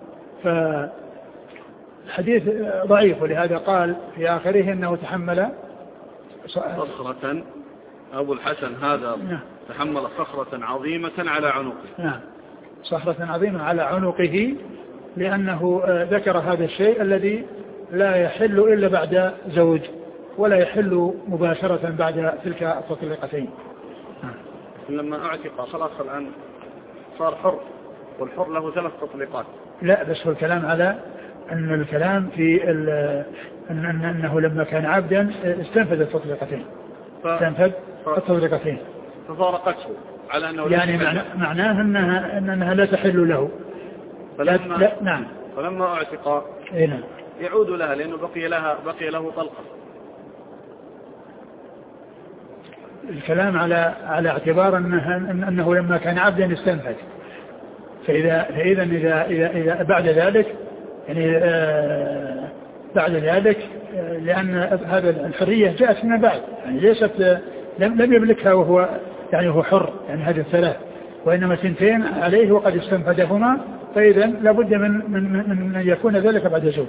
فالحديث ضعيف، ولهذا قال في آخره أنه تحمل صخرة. أبو الحسن هذا تحمل صخرة عظيمة على عنقه. نعم صخرة عظيمة على عنقه، لأنه ذكر هذا الشيء الذي لا يحل إلا بعد زوج، ولا يحل مباشرة بعد تلك التطليقتين. لما اعتق خلاص الآن صار حر، والحر له ثلاث تطليقات. لا بس هو الكلام على أن الكلام في أن أنه لما كان عبدا استنفذ التطليقتين، ف... استنفذ التطليقتين ففارقته على أنه يعني معنى... معناه أنها أنها لا تحل له. فلما لا... نعم فلما اعتق نعم يعود لها لأنه بقي لها بقي له طلقة. الكلام على على اعتبار أنه, أنه لما كان عبدا استنفد. فإذا فإذا إذا, إذا, إذا بعد ذلك يعني آه بعد ذلك آه لأن هذا الحرية جاءت من بعد، يعني ليست لم لم يملكها وهو يعني هو حر، يعني هذه الثلاث، وإنما سنتين عليه وقد استنفدهما، فإذا لابد من من من أن يكون ذلك بعد زوج.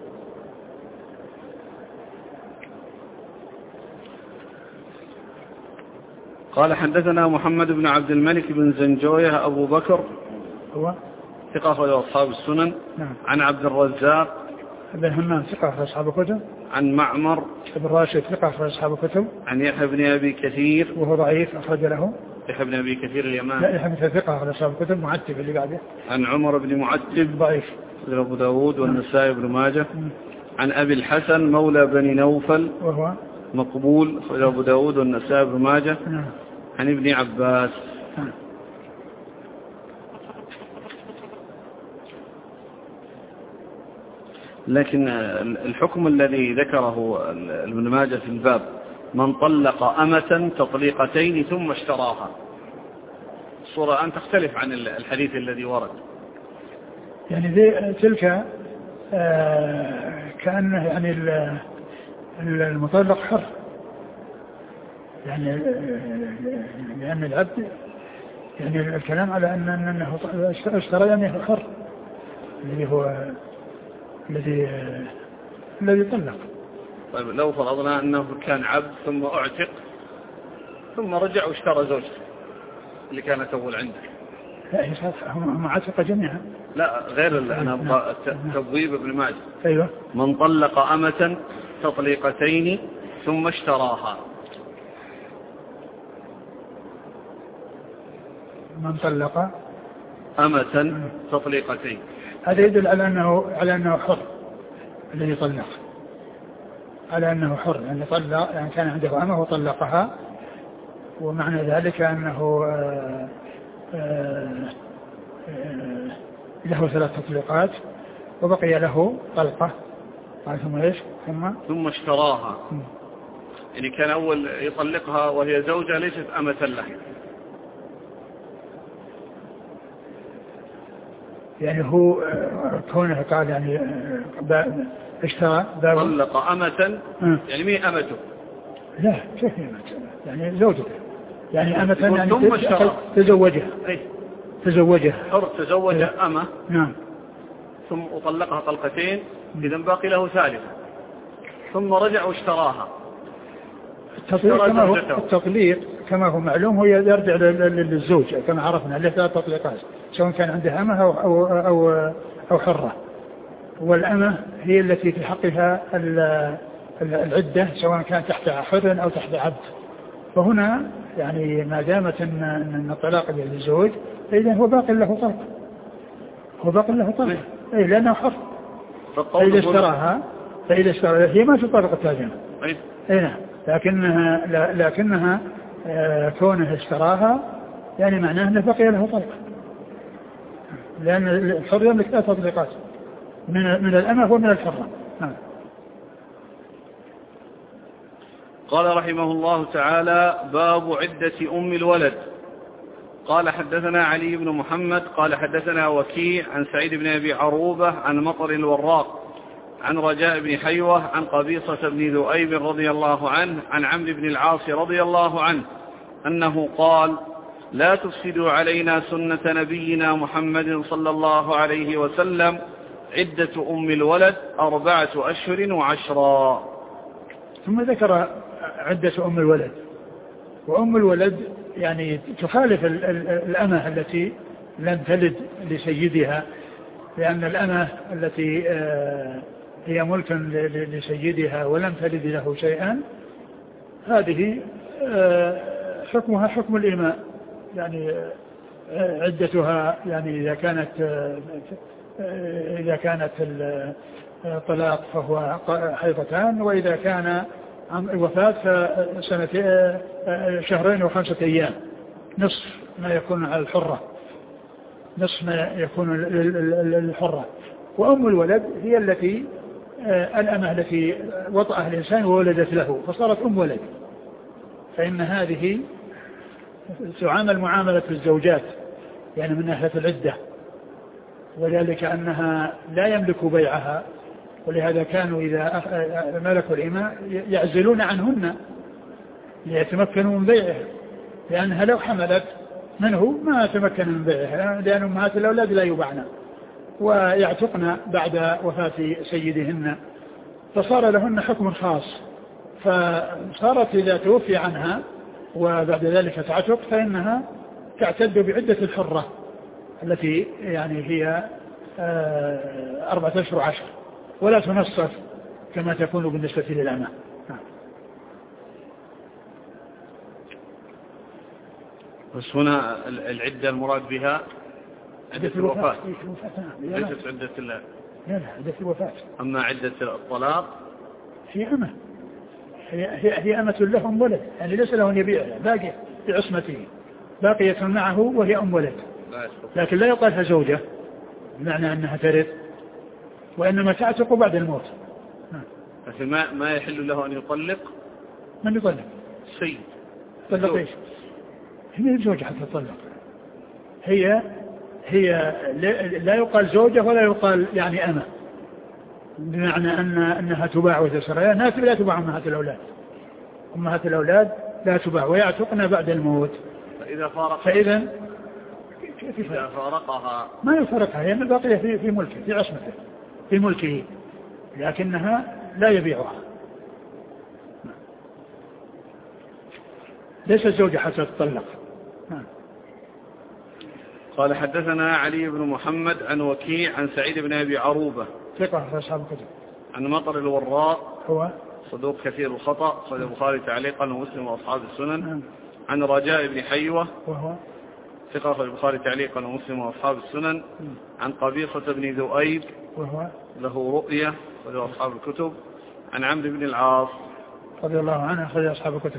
قال حدثنا محمد بن عبد الملك بن زنجوية أبو بكر هو ثقة أخرج أصحاب السنن. نعم. عن عبد الرزاق بن همام ثقة أخرج أصحاب الكتب. عن معمر بن راشد ثقة أخرج أصحاب الكتب. عن يحيى بن أبي كثير وهو ضعيف أخرج له. يحيى بن أبي كثير اليمان. لا يحيى بن ثقة أخرج أصحاب الكتب. معتب اللي بعده. عن عمر بن معتب ضعيف أبو داود والنسائي بن ماجه. عن أبي الحسن مولى بني نوفل وهو مقبول أبو داود والنسائي بن ماجه. نعم. عن ابن عباس. نعم. لكن الحكم الذي ذكره ابن ماجه في الباب من طلق أمة تطليقتين ثم اشتراها، الصورة أن تختلف عن الحديث الذي ورد. يعني ذي تلك آه كأنه يعني المطلق حر، يعني لأن العبد يعني الكلام على أن أنه اشترى يعني حر الذي هو الذي الذي طلق. طيب لو فرضنا أنه كان عبد ثم أعتق ثم رجع واشترى زوجته اللي كانت أول عنده. لا هي هم عتق جميعا. لا غير أنا أبغى تبويب ابن ماجه. أيوة. من طلق أمة تطليقتين ثم اشتراها. من طلق أمة تطليقتين، هذا يدل على أنه على أنه حر الذي طلق، على أنه حر يعني طلق، يعني كان عنده أمة وطلقها، ومعنى ذلك أنه آآ آآ آآ له ثلاث تطليقات وبقي له طلقة ثم ايش ثم ثم اشتراها. م. يعني كان أول يطلقها وهي زوجة ليست أمة له، يعني هو كونه قال يعني اشترى طلق أمة م. يعني مين أمته؟ لا كيف أمته يعني زوجته، يعني أمة يعني ثم اشترى تزوجها. أي تزوجها حر تزوج أمة. نعم. ثم أطلقها طلقتين، إذن باقي له ثالثة، ثم رجع واشتراها. التطليق كما هو التطليق كما هو معلوم هو يرجع للزوج كما عرفنا له ثلاث تطليقات، سواء كان عندها أمة أو, أو, أو, أو حرة، والأمة هي التي في حقها العدة سواء كان تحت حر أو تحت عبد. فهنا يعني ما دامت أن الطلاق للزوج فإذا هو باقي له طلق، هو باقي له طلق أي لأنه حر. فإذا اشتراها فإذا اشتراها هي ما تطلق الترجمة. أي نعم، لكنها لكنها آه كونه اشتراها يعني معناه أنه بقي له طلق، لأن الحر يملك ثلاث تطليقات من من الأمة ومن الحرة. نعم. قال رحمه الله تعالى: باب عدة أم الولد. قال حدثنا علي بن محمد قال حدثنا وكيع عن سعيد بن أبي عروبة عن مطر الوراق عن رجاء بن حيوة عن قبيصة بن ذؤيب رضي الله عنه عن عمرو بن العاص رضي الله عنه أنه قال: لا تفسدوا علينا سنة نبينا محمد صلى الله عليه وسلم، عدة أم الولد أربعة أشهر وعشرا. ثم ذكر عدة أم الولد، وأم الولد يعني تخالف الأمة التي لم تلد لسيدها، لأن الأمة التي هي ملك لسيدها ولم تلد له شيئا هذه حكمها حكم الإماء، يعني عدتها يعني إذا كانت إذا كانت الطلاق فهو حيضتان، وإذا كان الوفاة فسنة شهرين وخمسة أيام، نصف ما يكون على الحرة، نصف ما يكون للحرة. وأم الولد هي التي الأمة التي وطأها الإنسان وولدت له فصارت أم ولد، فإن هذه تعامل معاملة الزوجات يعني من ناحية العدة، وذلك أنها لا يملك بيعها، ولهذا كانوا إذا ملكوا الإماء يعزلون عنهن ليتمكنوا من بيعها، لأنها لو حملت منه ما تمكن من بيعها، لأن أمهات الأولاد لا يباعن ويعتقن بعد وفاة سيدهن، فصار لهن حكم خاص. فصارت إذا توفي عنها وبعد ذلك تعتق فإنها تعتد بعدة الحرة التي يعني هي أربعة أشهر عشر، ولا تنصف كما تكون بالنسبة للأمة. بس هنا العدة المراد بها عدة الوفاة، ليست عدة الله. لا لا، عدة الوفاة. أما عدة الطلاق هي أمة، هي, هي, هي أمة له أم ولد، يعني ليس له أن يبيعها، باقية في عصمته، باقية معه وهي أم ولد، لكن لا يقالها زوجة بمعنى أنها ترث، وإنما تعتق بعد الموت. لكن ما ما يحل له أن يطلق. من يطلق؟ السيد. طلق إيش؟ هي زوجة حتى تطلق، هي هي لا يقال زوجة ولا يقال يعني أمة، بمعنى أن أنها تباع وتسرى. الناس لا تباع أمهات الأولاد، أمهات الأولاد لا تباع ويعتقن بعد الموت. فإذا فارق فإذا إذا فارقها ما يفارقها، هي باقية في في ملكه، في عصمته، في ملكه، لكنها لا يبيعها، ليس الزوجة حتى تطلق. قال حدثنا علي بن محمد عن وكيع عن سعيد بن أبي عروبة ثقة في أصحاب الكتب. عن مطر الوراق هو صدوق كثير الخطأ، صحيح البخاري تعليقا ومسلم وأصحاب السنن. عن رجاء بن حيوة وهو ثقة في البخاري تعليقا ومسلم وأصحاب السنن. عن قبيصة بن ذؤيب وهو له رؤية وله أصحاب الكتب. عن عمرو بن العاص رضي الله عنه أخرج أصحاب الكتب.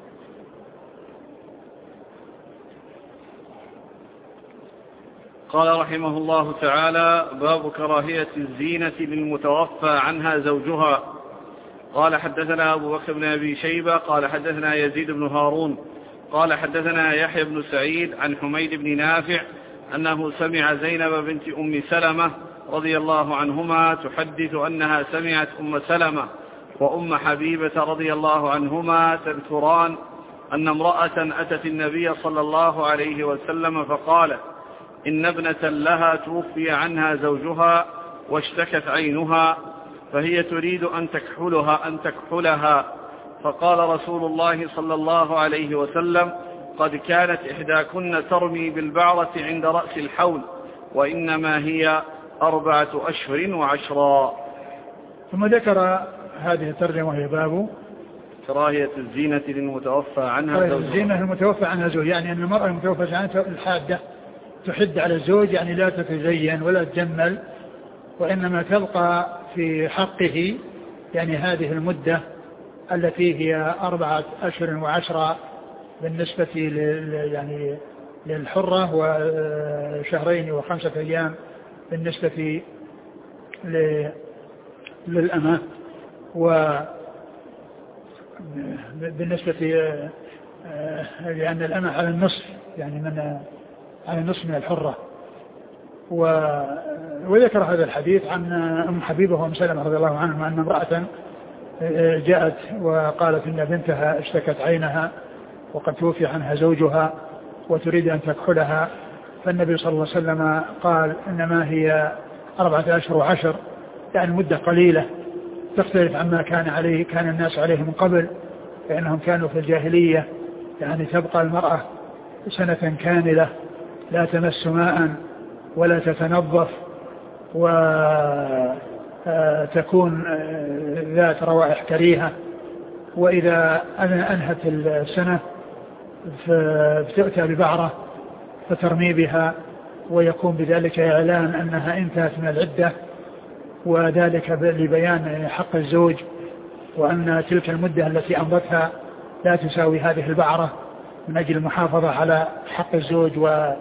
قال رحمه الله تعالى: باب كراهية الزينة للمتوفى عنها زوجها. قال حدثنا أبو بكر بن أبي شيبة قال حدثنا يزيد بن هارون قال حدثنا يحيى بن سعيد عن حميد بن نافع أنه سمع زينب بنت أم سلمة رضي الله عنهما تحدث أنها سمعت أم سلمة وأم حبيبة رضي الله عنهما تذكران أن امرأة أتت النبي صلى الله عليه وسلم فقالت: إن ابنة لها توفي عنها زوجها واشتكت عينها فهي تريد أن تكحلها, أن تكحلها فقال رسول الله صلى الله عليه وسلم: قد كانت إحداكن ترمي بالبعرة عند رأس الحول وإنما هي أربعة أشهر وعشرا. ثم ذكر هذه الترجمة وهي باب كراهية الزينة للمتوفى عنها زوجها. الزينة المتوفى عنها زوج، يعني أن المرأة المتوفى عنها الحادة تحد على الزوج، يعني لا تتزين ولا تجمل، وإنما تبقى في حقه يعني هذه المدة التي هي أربعة أشهر وعشرة بالنسبة يعني للحرة، وشهرين وخمسة أيام بالنسبة للأمة، وبالنسبة لأن الأمة على النصف، يعني من على النصف من الحرة. وذكر هذا الحديث عن أم حبيبة وأم سلمة رضي الله عنهما أن امرأة جاءت وقالت إن بنتها اشتكت عينها وقد توفي عنها زوجها وتريد أن تكحلها، فالنبي صلى الله عليه وسلم قال: إنما هي أربعة أشهر وعشر، يعني مدة قليلة تختلف عما كان عليه كان الناس عليه من قبل، لأنهم كانوا في الجاهلية يعني تبقى المرأة سنة كاملة لا تمس ماء ولا تتنظف وتكون ذات روائح كريهة، وإذا أنهت السنة فتأتى ببعرة فترمي بها، ويكون بذلك إعلان أنها انتهت من العدة، وذلك لبيان حق الزوج وأن تلك المدة التي أمضتها لا تساوي هذه البعرة، من أجل المحافظة على حق الزوج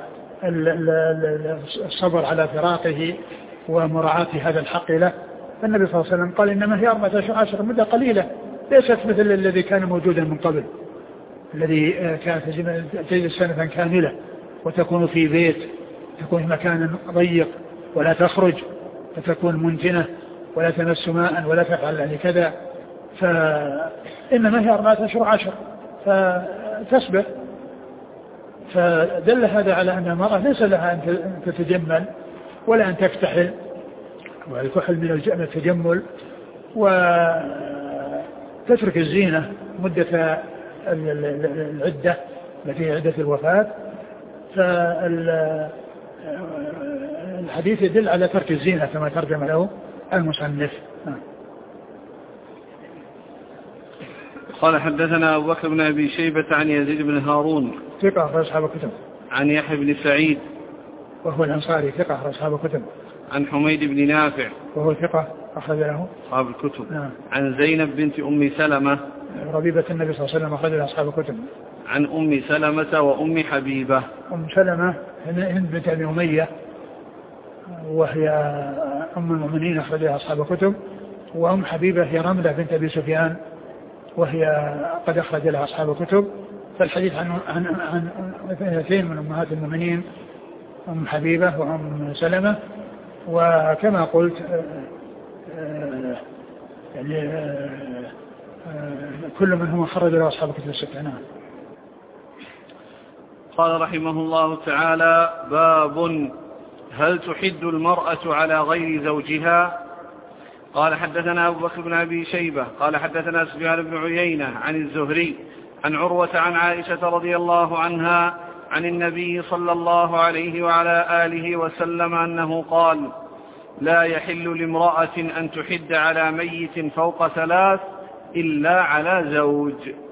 والصبر على فراقه ومراعاة هذا الحق له. فالنبي صلى الله عليه وسلم قال: إنما هي أربعة عشر مدة قليلة ليست مثل الذي كان موجودا من قبل. الذي كانت تجلس سنة كاملة وتكون في بيت، تكون في مكان ضيق ولا تخرج، فتكون منتنة ولا تمس ماء ولا تفعل يعني كذا، فإنما هي أربعة أشهر عشر فتصبر. فدل هذا على أن المرأة ليس لها أن تتجمل ولا أن تكتحل، والكحل من التجمل، وتترك الزينة مدة العدة التي هي عدة الوفاة. فالحديث يدل على ترك الزينة كما ترجم له المصنف. قال حدثنا أبو بكر بن أبي شيبة عن يزيد بن هارون ثقة أخرج أصحاب الكتب. عن يحيى بن سعيد وهو الأنصاري ثقة أخرج أصحاب الكتب. عن حميد بن نافع وهو ثقة أخرج له أصحاب الكتب. نعم. عن زينب بنت أم سلمة ربيبة النبي صلى الله عليه وسلم أخرج له أصحاب الكتب. عن أم سلمة وأم حبيبة. أم سلمة هند بنت أبي أمية وهي أم المؤمنين أخرج لها أصحاب الكتب، وأم حبيبة هي رملة بنت أبي سفيان وهي قد أخرج لها أصحاب الكتب. فالحديث عن عن عن اثنتين من أمهات المؤمنين، أم حبيبة وأم سلمة، وكما قلت يعني كل منهم خرج له أصحاب الكتب الستة. نعم. قال رحمه الله تعالى: باب هل تحد المرأة على غير زوجها؟ قال حدثنا أبو بكر بن أبي شيبة قال حدثنا سفيان بن عيينة عن الزهري عن عروة عن عائشة رضي الله عنها عن النبي صلى الله عليه وعلى آله وسلم أنه قال: لا يحل لامرأة أن تحد على ميت فوق ثلاث إلا على زوج.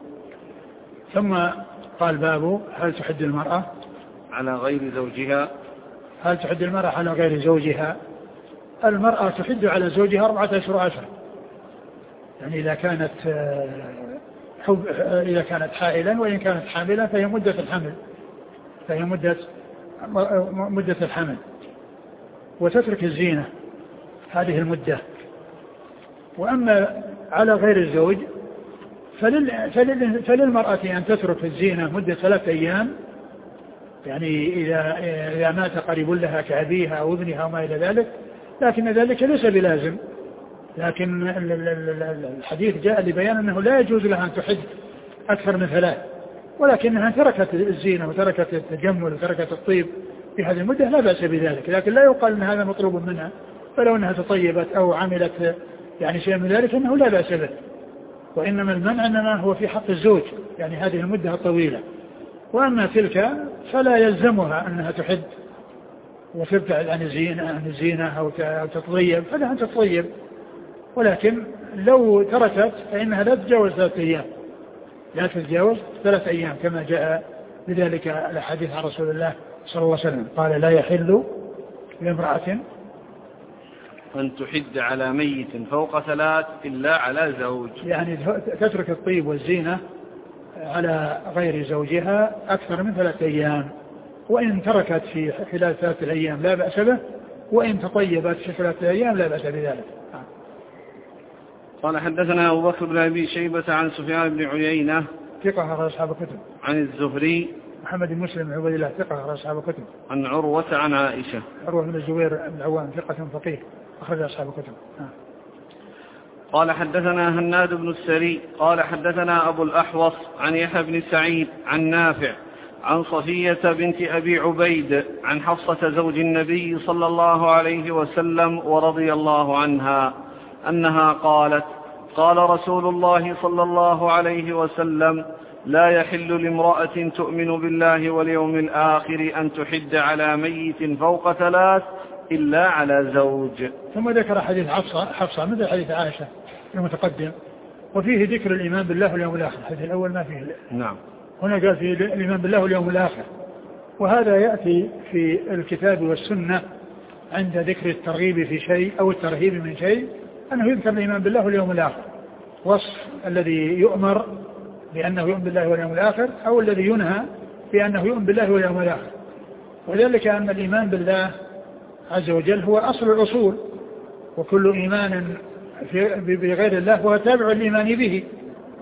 ثم قال: باب هل تحد المرأة على غير زوجها؟ هل تحد المرأة على غير زوجها؟ المرأة تحد على زوجها أربعة أشهر عشر، يعني إذا كانت حب إذا كانت حائلا، وإن كانت حاملا فهي مدة الحمل فهي مدة مدة الحمل، وتترك الزينة هذه المدة. وأما على غير الزوج فلل فلل فللمرأة أن تترك الزينة مدة ثلاثة أيام، يعني إذا إذا مات قريب لها كأبيها أو ابنها وما إلى ذلك، لكن ذلك ليس بلازم. لكن الحديث جاء لبيان أنه لا يجوز لها أن تحد أكثر من ثلاث، ولكنها تركت الزينة وتركت التجمل وتركت الطيب في هذه المدة لا بأس بذلك. لكن لا يقال أن هذا مطلوب منها، فلو أنها تطيبت أو عملت يعني شيء من ذلك أنه لا بأس به، وإنما المنع إنما هو في حق الزوج، يعني هذه المدة الطويلة. وأما تلك فلا يلزمها أنها تحد وتبتعد عن الزينة عن الزينة أو تتطيب، فلها أن تتطيب، ولكن لو تركت فإنها لا تتجاوز ثلاثة أيام لا تتجاوز ثلاثة أيام كما جاء بذلك الحديث عن رسول الله صلى الله عليه وسلم قال: لا يحل لامرأة أن تحد على ميت فوق ثلاث إلا على زوج، يعني تترك الطيب والزينة على غير زوجها أكثر من ثلاثة أيام، وإن تركت في خلال ثلاثة أيام لا بأس به، وإن تطيبت في ثلاثة أيام لا بأس بذلك. قال حدثنا أبو بكر بن أبي شيبة عن سفيان بن عيينة ثقة أخرج أصحاب الكتب. عن الزهري محمد بن مسلم بن عبد الله ثقة أخرج أصحاب الكتب. عن عروة عن عائشة عروة بن الزبير بن العوام ثقة فقيه أخرج أصحاب الكتب. قال حدثنا هناد بن السري قال حدثنا أبو الأحوص عن يحيى بن سعيد عن نافع عن صفية بنت أبي عبيد عن حفصة زوج النبي صلى الله عليه وسلم ورضي الله عنها أنها قالت: قال رسول الله صلى الله عليه وسلم: لا يحل لامرأة تؤمن بالله واليوم الآخر أن تحد على ميت فوق ثلاث إلا على زوج. ثم ذكر حديث حفصة, حفصة مثل حديث عائشة المتقدم، وفيه ذكر الإيمان بالله واليوم الآخر. الحديث الأول ما فيه. نعم. هنا قال فيه الإيمان بالله واليوم الآخر، وهذا يأتي في الكتاب والسنة عند ذكر الترغيب في شيء أو الترهيب من شيء أنه يذكر الإيمان بالله واليوم الآخر، وصف الذي يؤمر بأنه يؤمن بالله واليوم الآخر أو الذي ينهى بأنه يؤمن بالله واليوم الآخر. وذلك أن الإيمان بالله عز وجل هو أصل الأصول، وكل إيمان بغير الله هو تابع الإيمان به،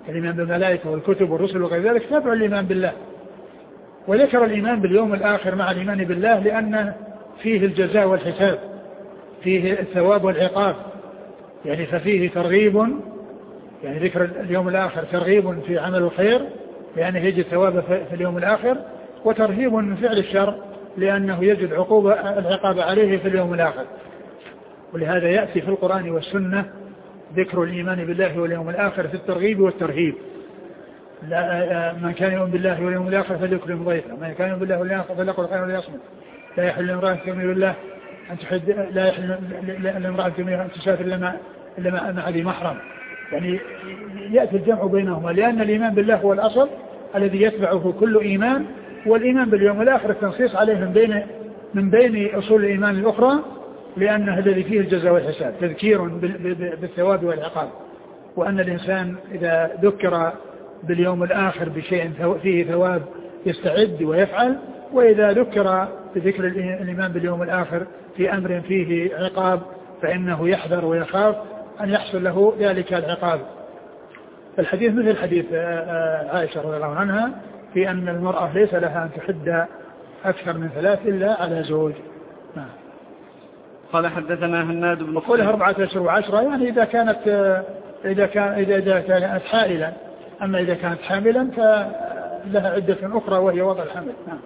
الإيمان بالملائكة والكتب والرسل وغير ذلك تابع الإيمان بالله. وذكر الإيمان باليوم الآخر مع الإيمان بالله لأن فيه الجزاء والحساب، فيه الثواب والعقاب، يعني ففيه ترغيب، يعني ذكر اليوم الآخر ترغيب في عمل الخير لأنه يجد ثوابه في اليوم الآخر، وترهيب من فعل الشر لأنه يجد عقوبة العقاب عليه في اليوم الآخر. ولهذا يأتي في القرآن والسنة ذكر الإيمان بالله واليوم الآخر في الترغيب والترهيب. من كان يؤمن بالله واليوم الآخر فليكرم ضيفه، من كان يؤمن بالله واليوم الآخر فليقل خيرا وليصمت. لا يحل امرأة تؤمن بالله أن تحد لا يحل لامرأة تؤمن أن تسافر إلا مع مع ذي محرم. يعني يأتي الجمع بينهما لأن الإيمان بالله هو الأصل الذي يتبعه كل إيمان، والإيمان باليوم الآخر التنصيص عليه من بين من بين أصول الإيمان الأخرى لأنه الذي فيه الجزاء والحساب، تذكير بالثواب والعقاب، وأن الإنسان إذا ذكر باليوم الآخر بشيء فيه ثواب يستعد ويفعل، وإذا ذكر بذكر الإيمان باليوم الآخر في أمر فيه عقاب فإنه يحذر ويخاف أن يحصل له ذلك العقاب. الحديث مثل حديث عائشة رضي الله عنها في أن المرأة ليس لها أن تحد أكثر من ثلاث إلا على زوج. نعم. قال حدثنا هناد بن وقولها أربعة أشهر وعشرة يعني إذا كانت إذا كان إذا كانت حائلا، أما إذا كانت حاملا فلها عدة أخرى وهي وضع الحمل. نعم.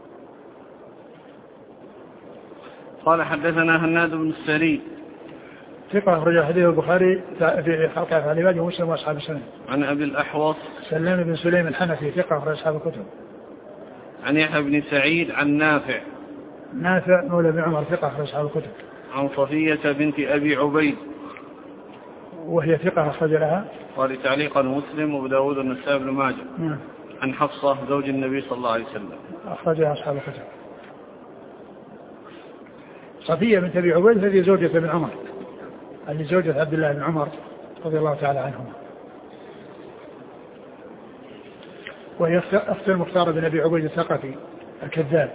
قال حدثنا هناد بن السري ثقة أخرج حديث البخاري في خلق أفعال العباد ومسلم وأصحاب السنن. عن أبي الأحوص سلام بن سليم الحنفي ثقة أخرج أصحاب الكتب. عن يحيى بن سعيد عن نافع نافع مولى بن عمر ثقة أخرج أصحاب الكتب. عن صفية بنت أبي عبيد وهي ثقة أخرج لها قال تعليقا مسلم وأبو داود والنسائي بن ماجه. نعم. عن حفصة زوج النبي صلى الله عليه وسلم أخرجها أصحاب الكتب. صفية بنت أبي عبيد هذه زوجة ابن عمر، اللي زوجة عبد الله بن عمر رضي الله تعالى عنهما، وهي أخت المختار بن أبي عبيد الثقفي الكذاب.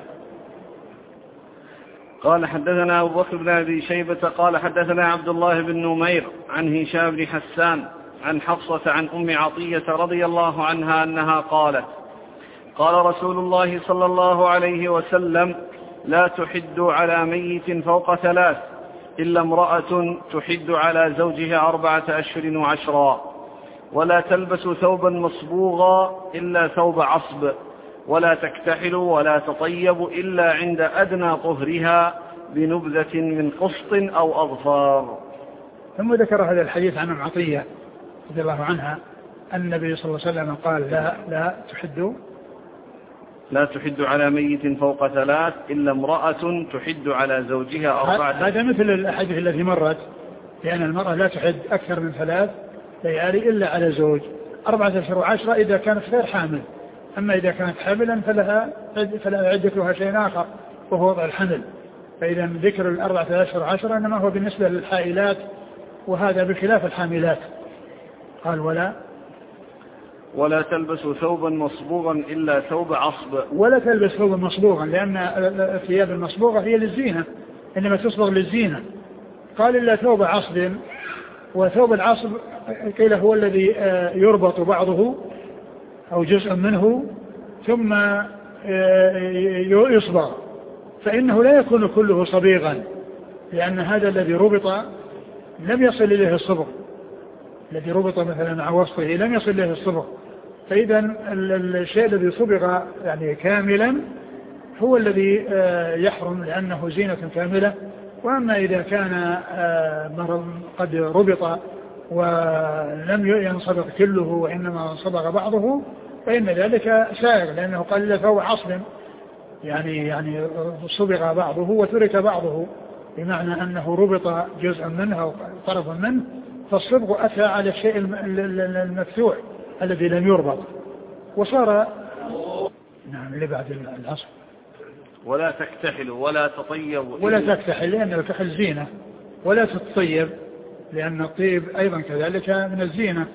قال حدثنا أبو بكر بن أبي شيبة قال حدثنا عبد الله بن نمير عن هشام بن حسان عن حفصة عن أم عطية رضي الله عنها أنها قالت قال رسول الله صلى الله عليه وسلم لا تحد على ميت فوق ثلاث إلا امرأة تحد على زوجها أربعة أشهر وعشرا، ولا تلبس ثوبا مصبوغا إلا ثوب عصب، ولا تكتحل ولا تطيب إلا عند أدنى طهرها بنبذة من قسط أو أظفار. ثم ذكر هذا الحديث عن أم عطية رضي الله عنها أن النبي صلى الله عليه وسلم قال لا لا تحد لا تحد على ميت فوق ثلاث إلا امرأة تحد على زوجها أربعة. هذا مثل الحديث الذي مرت، لأن المرأة لا تحد أكثر من ثلاث ليالي إلا على زوج، أربعة أشهر وعشرة إذا كانت غير حامل، أما إذا كانت حاملا فلها فلا عدتها شيء آخر وهو وضع الحمل. فإذا ذكر الأربعة أشهر وعشرة إنما هو بالنسبة للحائلات، وهذا بخلاف الحاملات. قال ولا ولا تلبس ثوبا مصبوغا إلا ثوب عصب، ولا تلبس ثوبا مصبوغا، لأن الثياب المصبوغة هي للزينة، إنما تصبغ للزينة. قال إلا ثوب عصب، وثوب العصب قيل هو الذي يربط بعضه أو جزء منه ثم يصبغ، فإنه لا يكون كله صبيغا، لأن هذا الذي ربط لم يصل إليه الصبغ، الذي ربط مثلا مع وسطه لم يصل إليه الصبغ. فإذا الشيء الذي صبغ يعني كاملا هو الذي يحرم لأنه زينة كاملة. وأما إذا كان قد ربط ولم ينصبغ كله وإنما صبغ بعضه فإن ذلك سائغ، لأنه قال له فهو عصب، يعني يعني صبغ بعضه وترك بعضه، بمعنى أنه ربط جزء منه أو طرف منه، فالصبغ أتى على الشيء المفتوح الذي لم يربط وصار. نعم اللي بعد العصر. ولا تكتحل ولا تطيب ولا تكتحل لأن الكحل زينة، ولا تطيب لأن الطيب أيضا كذلك من الزينة،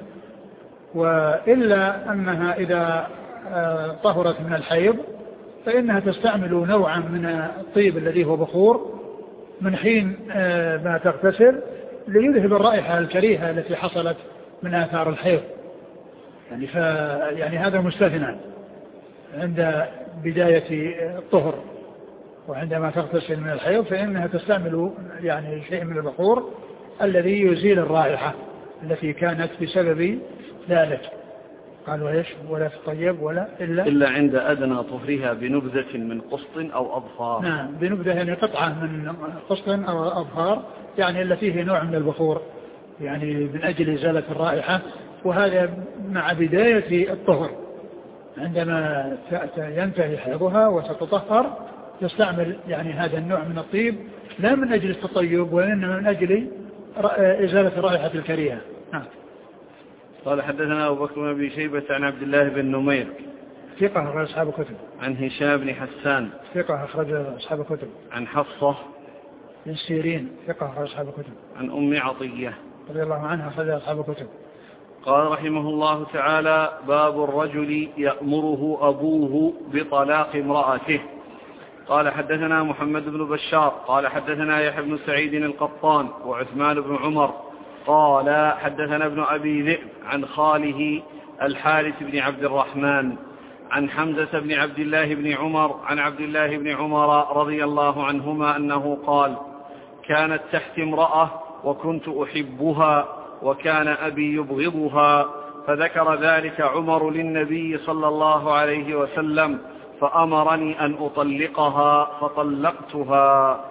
وإلا أنها إذا طهرت من الحيض فإنها تستعمل نوعا من الطيب الذي هو بخور من حين ما تغتسل ليذهب الرائحة الكريهة التي حصلت من آثار الحيض. يعني, ف يعني هذا مستثنى عند بداية الطهر، وعندما تغتسل من الحيض فإنها تستعمل يعني شيء من البخور الذي يزيل الرائحة التي كانت بسبب ذلك. قالوا ايش؟ ولا تطيب ولا إلا إلا عند أدنى طهرها بنبذة من قسط أو أظفار. نعم، بنبذة يعني قطعة من قسط أو أظفار، يعني التي فيه نوع من البخور يعني من أجل إزالة الرائحة. وهذا مع بداية الطهر عندما ينتهي حيضها وتتطهر تستعمل يعني هذا النوع من الطيب، لا من أجل التطيب وإنما من أجل إزالة الرائحة الكريهة. نعم. قال حدثنا أبو بكر بن أبي شيبة عن عبد الله بن نمير ثقة أخرج أصحاب الكتب. عن هشام بن حسان ثقة أخرج أصحاب الكتب. عن حفصة بن سيرين ثقة أخرج أصحاب الكتب. عن أم عطية رضي الله عنها أخرج أصحاب الكتب. قال رحمه الله تعالى: باب الرجل يأمره أبوه بطلاق امرأته. قال حدثنا محمد بن بشار قال حدثنا يحيى بن سعيد القطان وعثمان بن عمر قال حدثنا ابن أبي ذئب عن خاله الحارث بن عبد الرحمن عن حمزة بن عبد الله بن عمر عن عبد الله بن عمر رضي الله عنهما أنه قال: كانت تحت امرأة وكنت أحبها وكان أبي يبغضها، فذكر ذلك عمر للنبي صلى الله عليه وسلم فأمرني أن أطلقها فطلقتها.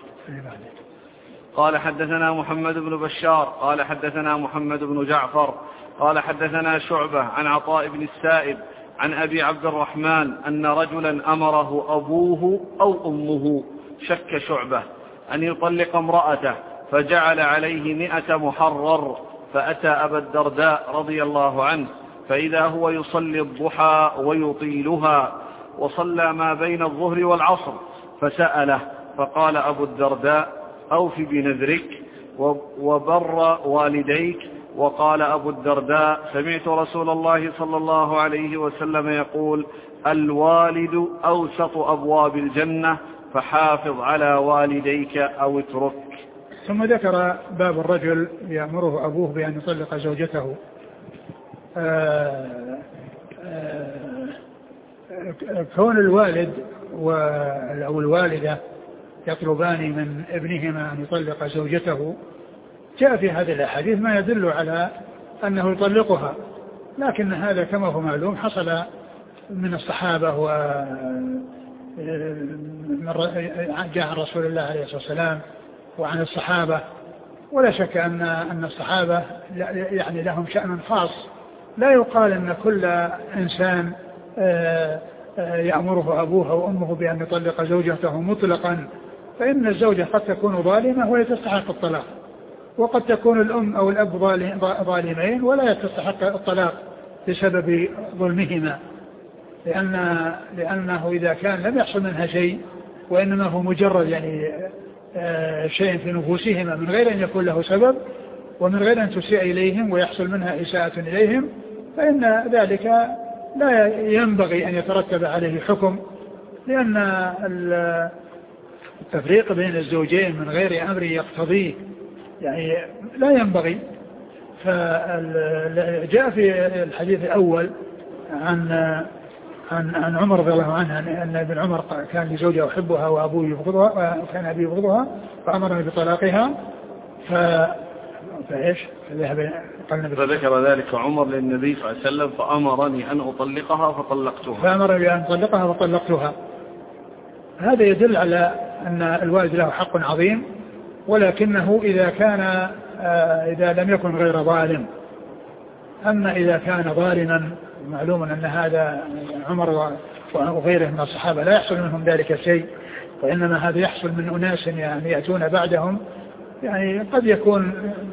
قال حدثنا محمد بن بشار قال حدثنا محمد بن جعفر قال حدثنا شعبة عن عطاء بن السائب عن أبي عبد الرحمن أن رجلا أمره أبوه أو أمه، شك شعبة، أن يطلق امرأته، فجعل عليه مئة محرر، فأتى أبا الدرداء رضي الله عنه فإذا هو يصلي الضحى ويطيلها، وصلى ما بين الظهر والعصر، فسأله فقال أبو الدرداء: أوف بنذرك وبر والديك. وقال أبو الدرداء: سمعت رسول الله صلى الله عليه وسلم يقول: الوالد أوسط أبواب الجنة، فحافظ على والديك أو اترك. ثم ذكر باب الرجل يأمره أبوه بأن يطلق زوجته. آآ آآ كون الوالد أو الوالدة يطلبان من ابنهما أن يطلق زوجته جاء في هذه الأحاديث ما يدل على أنه يطلقها، لكن هذا كما هو معلوم حصل من الصحابة و جاء عن رسول الله عليه الصلاة والسلام وعن الصحابة، ولا شك أن أن الصحابة يعني لهم شأن خاص، لا يقال أن كل إنسان يأمره أبوه أو أمه بأن يطلق زوجته مطلقا، فإن الزوجة قد تكون ظالمة وهي تستحق الطلاق، وقد تكون الأم أو الأب ظالمين ولا تستحق الطلاق بسبب ظلمهما، لأن لأنه إذا كان لم يحصل منها شيء وإنما هو مجرد يعني شيء في نفوسهما من غير أن يكون له سبب ومن غير أن تسيء إليهم ويحصل منها إساءة إليهم، فإن ذلك لا ينبغي أن يترتب عليه حكم، لأن التفريق بين الزوجين من غير أمر يقتضيه يعني لا ينبغي. فجاء في الحديث الأول عن عن عن عمر رضي الله عنه أن ابن عمر كان لزوجة يحبها وأبوه يبغضها وكان أبيه يبغضها فأمرني بطلاقها ف فإيش فذكر ذلك عمر للنبي صلى الله عليه وسلم فأمرني أن أطلقها فطلقتها فأمرني أن أطلقها فطلقتها. هذا يدل على أن الوالد له حق عظيم، ولكنه إذا كان إذا لم يكن غير ظالم. أما إذا كان ظالما معلوم أن هذا عمر وغيره من الصحابة لا يحصل منهم ذلك الشيء، وإنما هذا يحصل من أناس يعني يأتون بعدهم، يعني قد يكون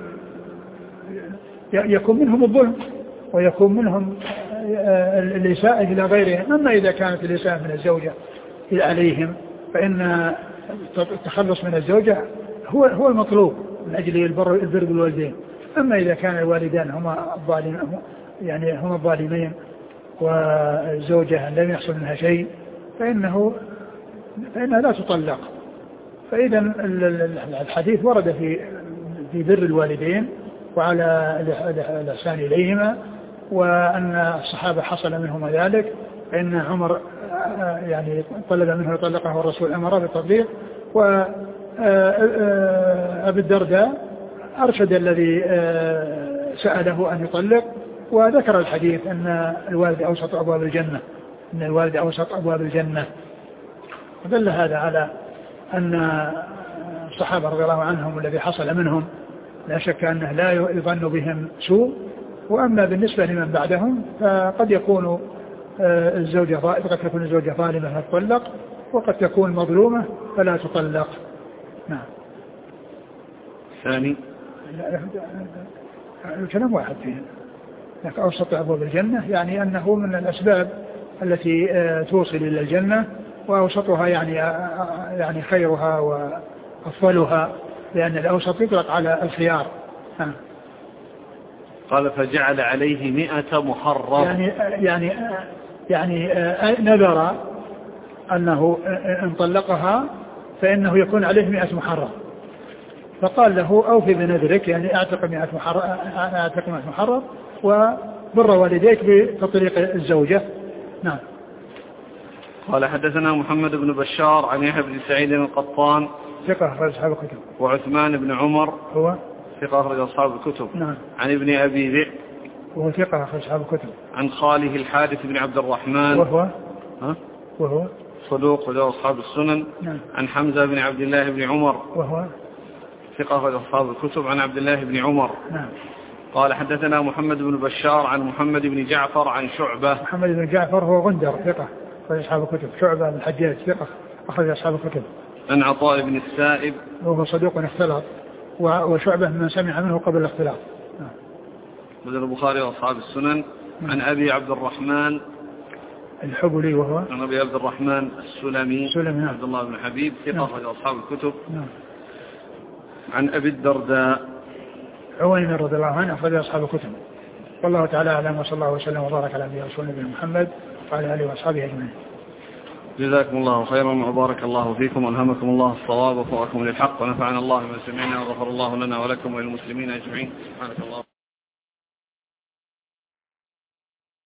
يكون منهم الظلم ويكون منهم الإساءة إلى غيرهم. أما إذا كانت الإساءة من الزوجة عليهم فإن التخلص من الزوجة هو هو المطلوب من أجل البر البر بالوالدين. أما إذا كان الوالدان هما الظالمين يعني هما الظالمين والزوجة لم يحصل منها شيء فإنه فإنها لا تطلق. فإذا الحديث ورد في في بر الوالدين وعلى الإحسان إليهما، وأن الصحابة حصل منهم ذلك، فإن عمر يعني طلب منه يطلقه والرسول أمره بالتطليق، وأبي الدرداء أرشد الذي سأله أن يطلق، وذكر الحديث أن الوالد أوسط أبواب الجنة أن الوالد أوسط أبواب الجنة دل هذا على أن الصحابة رضي الله عنهم الذي حصل منهم لا شك أنه لا يظن بهم سوء. وأما بالنسبة لمن بعدهم فقد يكون الزوجة قد تكون الزوجة ظالمة فتطلق، وقد تكون مظلومة فلا تطلق. نعم. ثاني الكلام واحد فيه، لكن أوسط أبواب الجنة يعني أنه من الأسباب التي توصل إلى الجنة، وأوسطها يعني يعني خيرها وأفضلها، لأن الأوسط يطلق على الخيار. ها. قال فجعل عليه مئة محرر، يعني يعني يعني نذر أنه إن طلقها فإنه يكون عليه مئة محرر، فقال له أوفي بنذرك، يعني أعتق مئة محرر أعتق مئة محرر وبر والديك بتطليق الزوجة. نعم. قال حدثنا محمد بن بشار عن يحيى بن سعيد القطان ثقة أخرج أصحاب الكتب، وعثمان بن عمر هو ثقة أخرج أصحاب الكتب. نعم. عن ابن أبي ذئب وهو ثقة أخرج أصحاب الكتب. عن خاله الحارث بن عبد الرحمن وهو ها؟ وهو صدوق وله أصحاب السنن. نعم. عن حمزة بن عبد الله بن عمر وهو ثقة أخرج أصحاب الكتب. عن عبد الله بن عمر. نعم. قال حدثنا محمد بن بشار عن محمد بن جعفر عن شعبة. محمد بن جعفر هو غندر ثقة أخرج أصحاب الكتب. شعبة بن الحجاج ثقة أخرج أصحاب الكتب. عن عطاء بن السائب وهو صدوق اختلط، وشعبة من سمع منه قبل الاختلاط. بدل البخاري وأصحاب السنن. عن أبي عبد الرحمن الحبلي وهو عن أبي عبد الرحمن السلمي سلمي عبد الله بن حبيب ثقة أخرج أصحاب الكتب. نعم. عن أبي الدرداء عويمر رضي الله عنه أخرج أصحاب الكتب. والله تعالى أعلم، وصلى الله وسلم وبارك على نبينا ورسولنا محمد وعلى آله وأصحابه أجمعين. جزاكم الله خيرا وبارك الله فيكم وألهمكم الله الصواب ووفقكم للحق ونفعنا الله بما سمعنا وغفر الله لنا ولكم وللمسلمين أجمعين. سبحانك الله.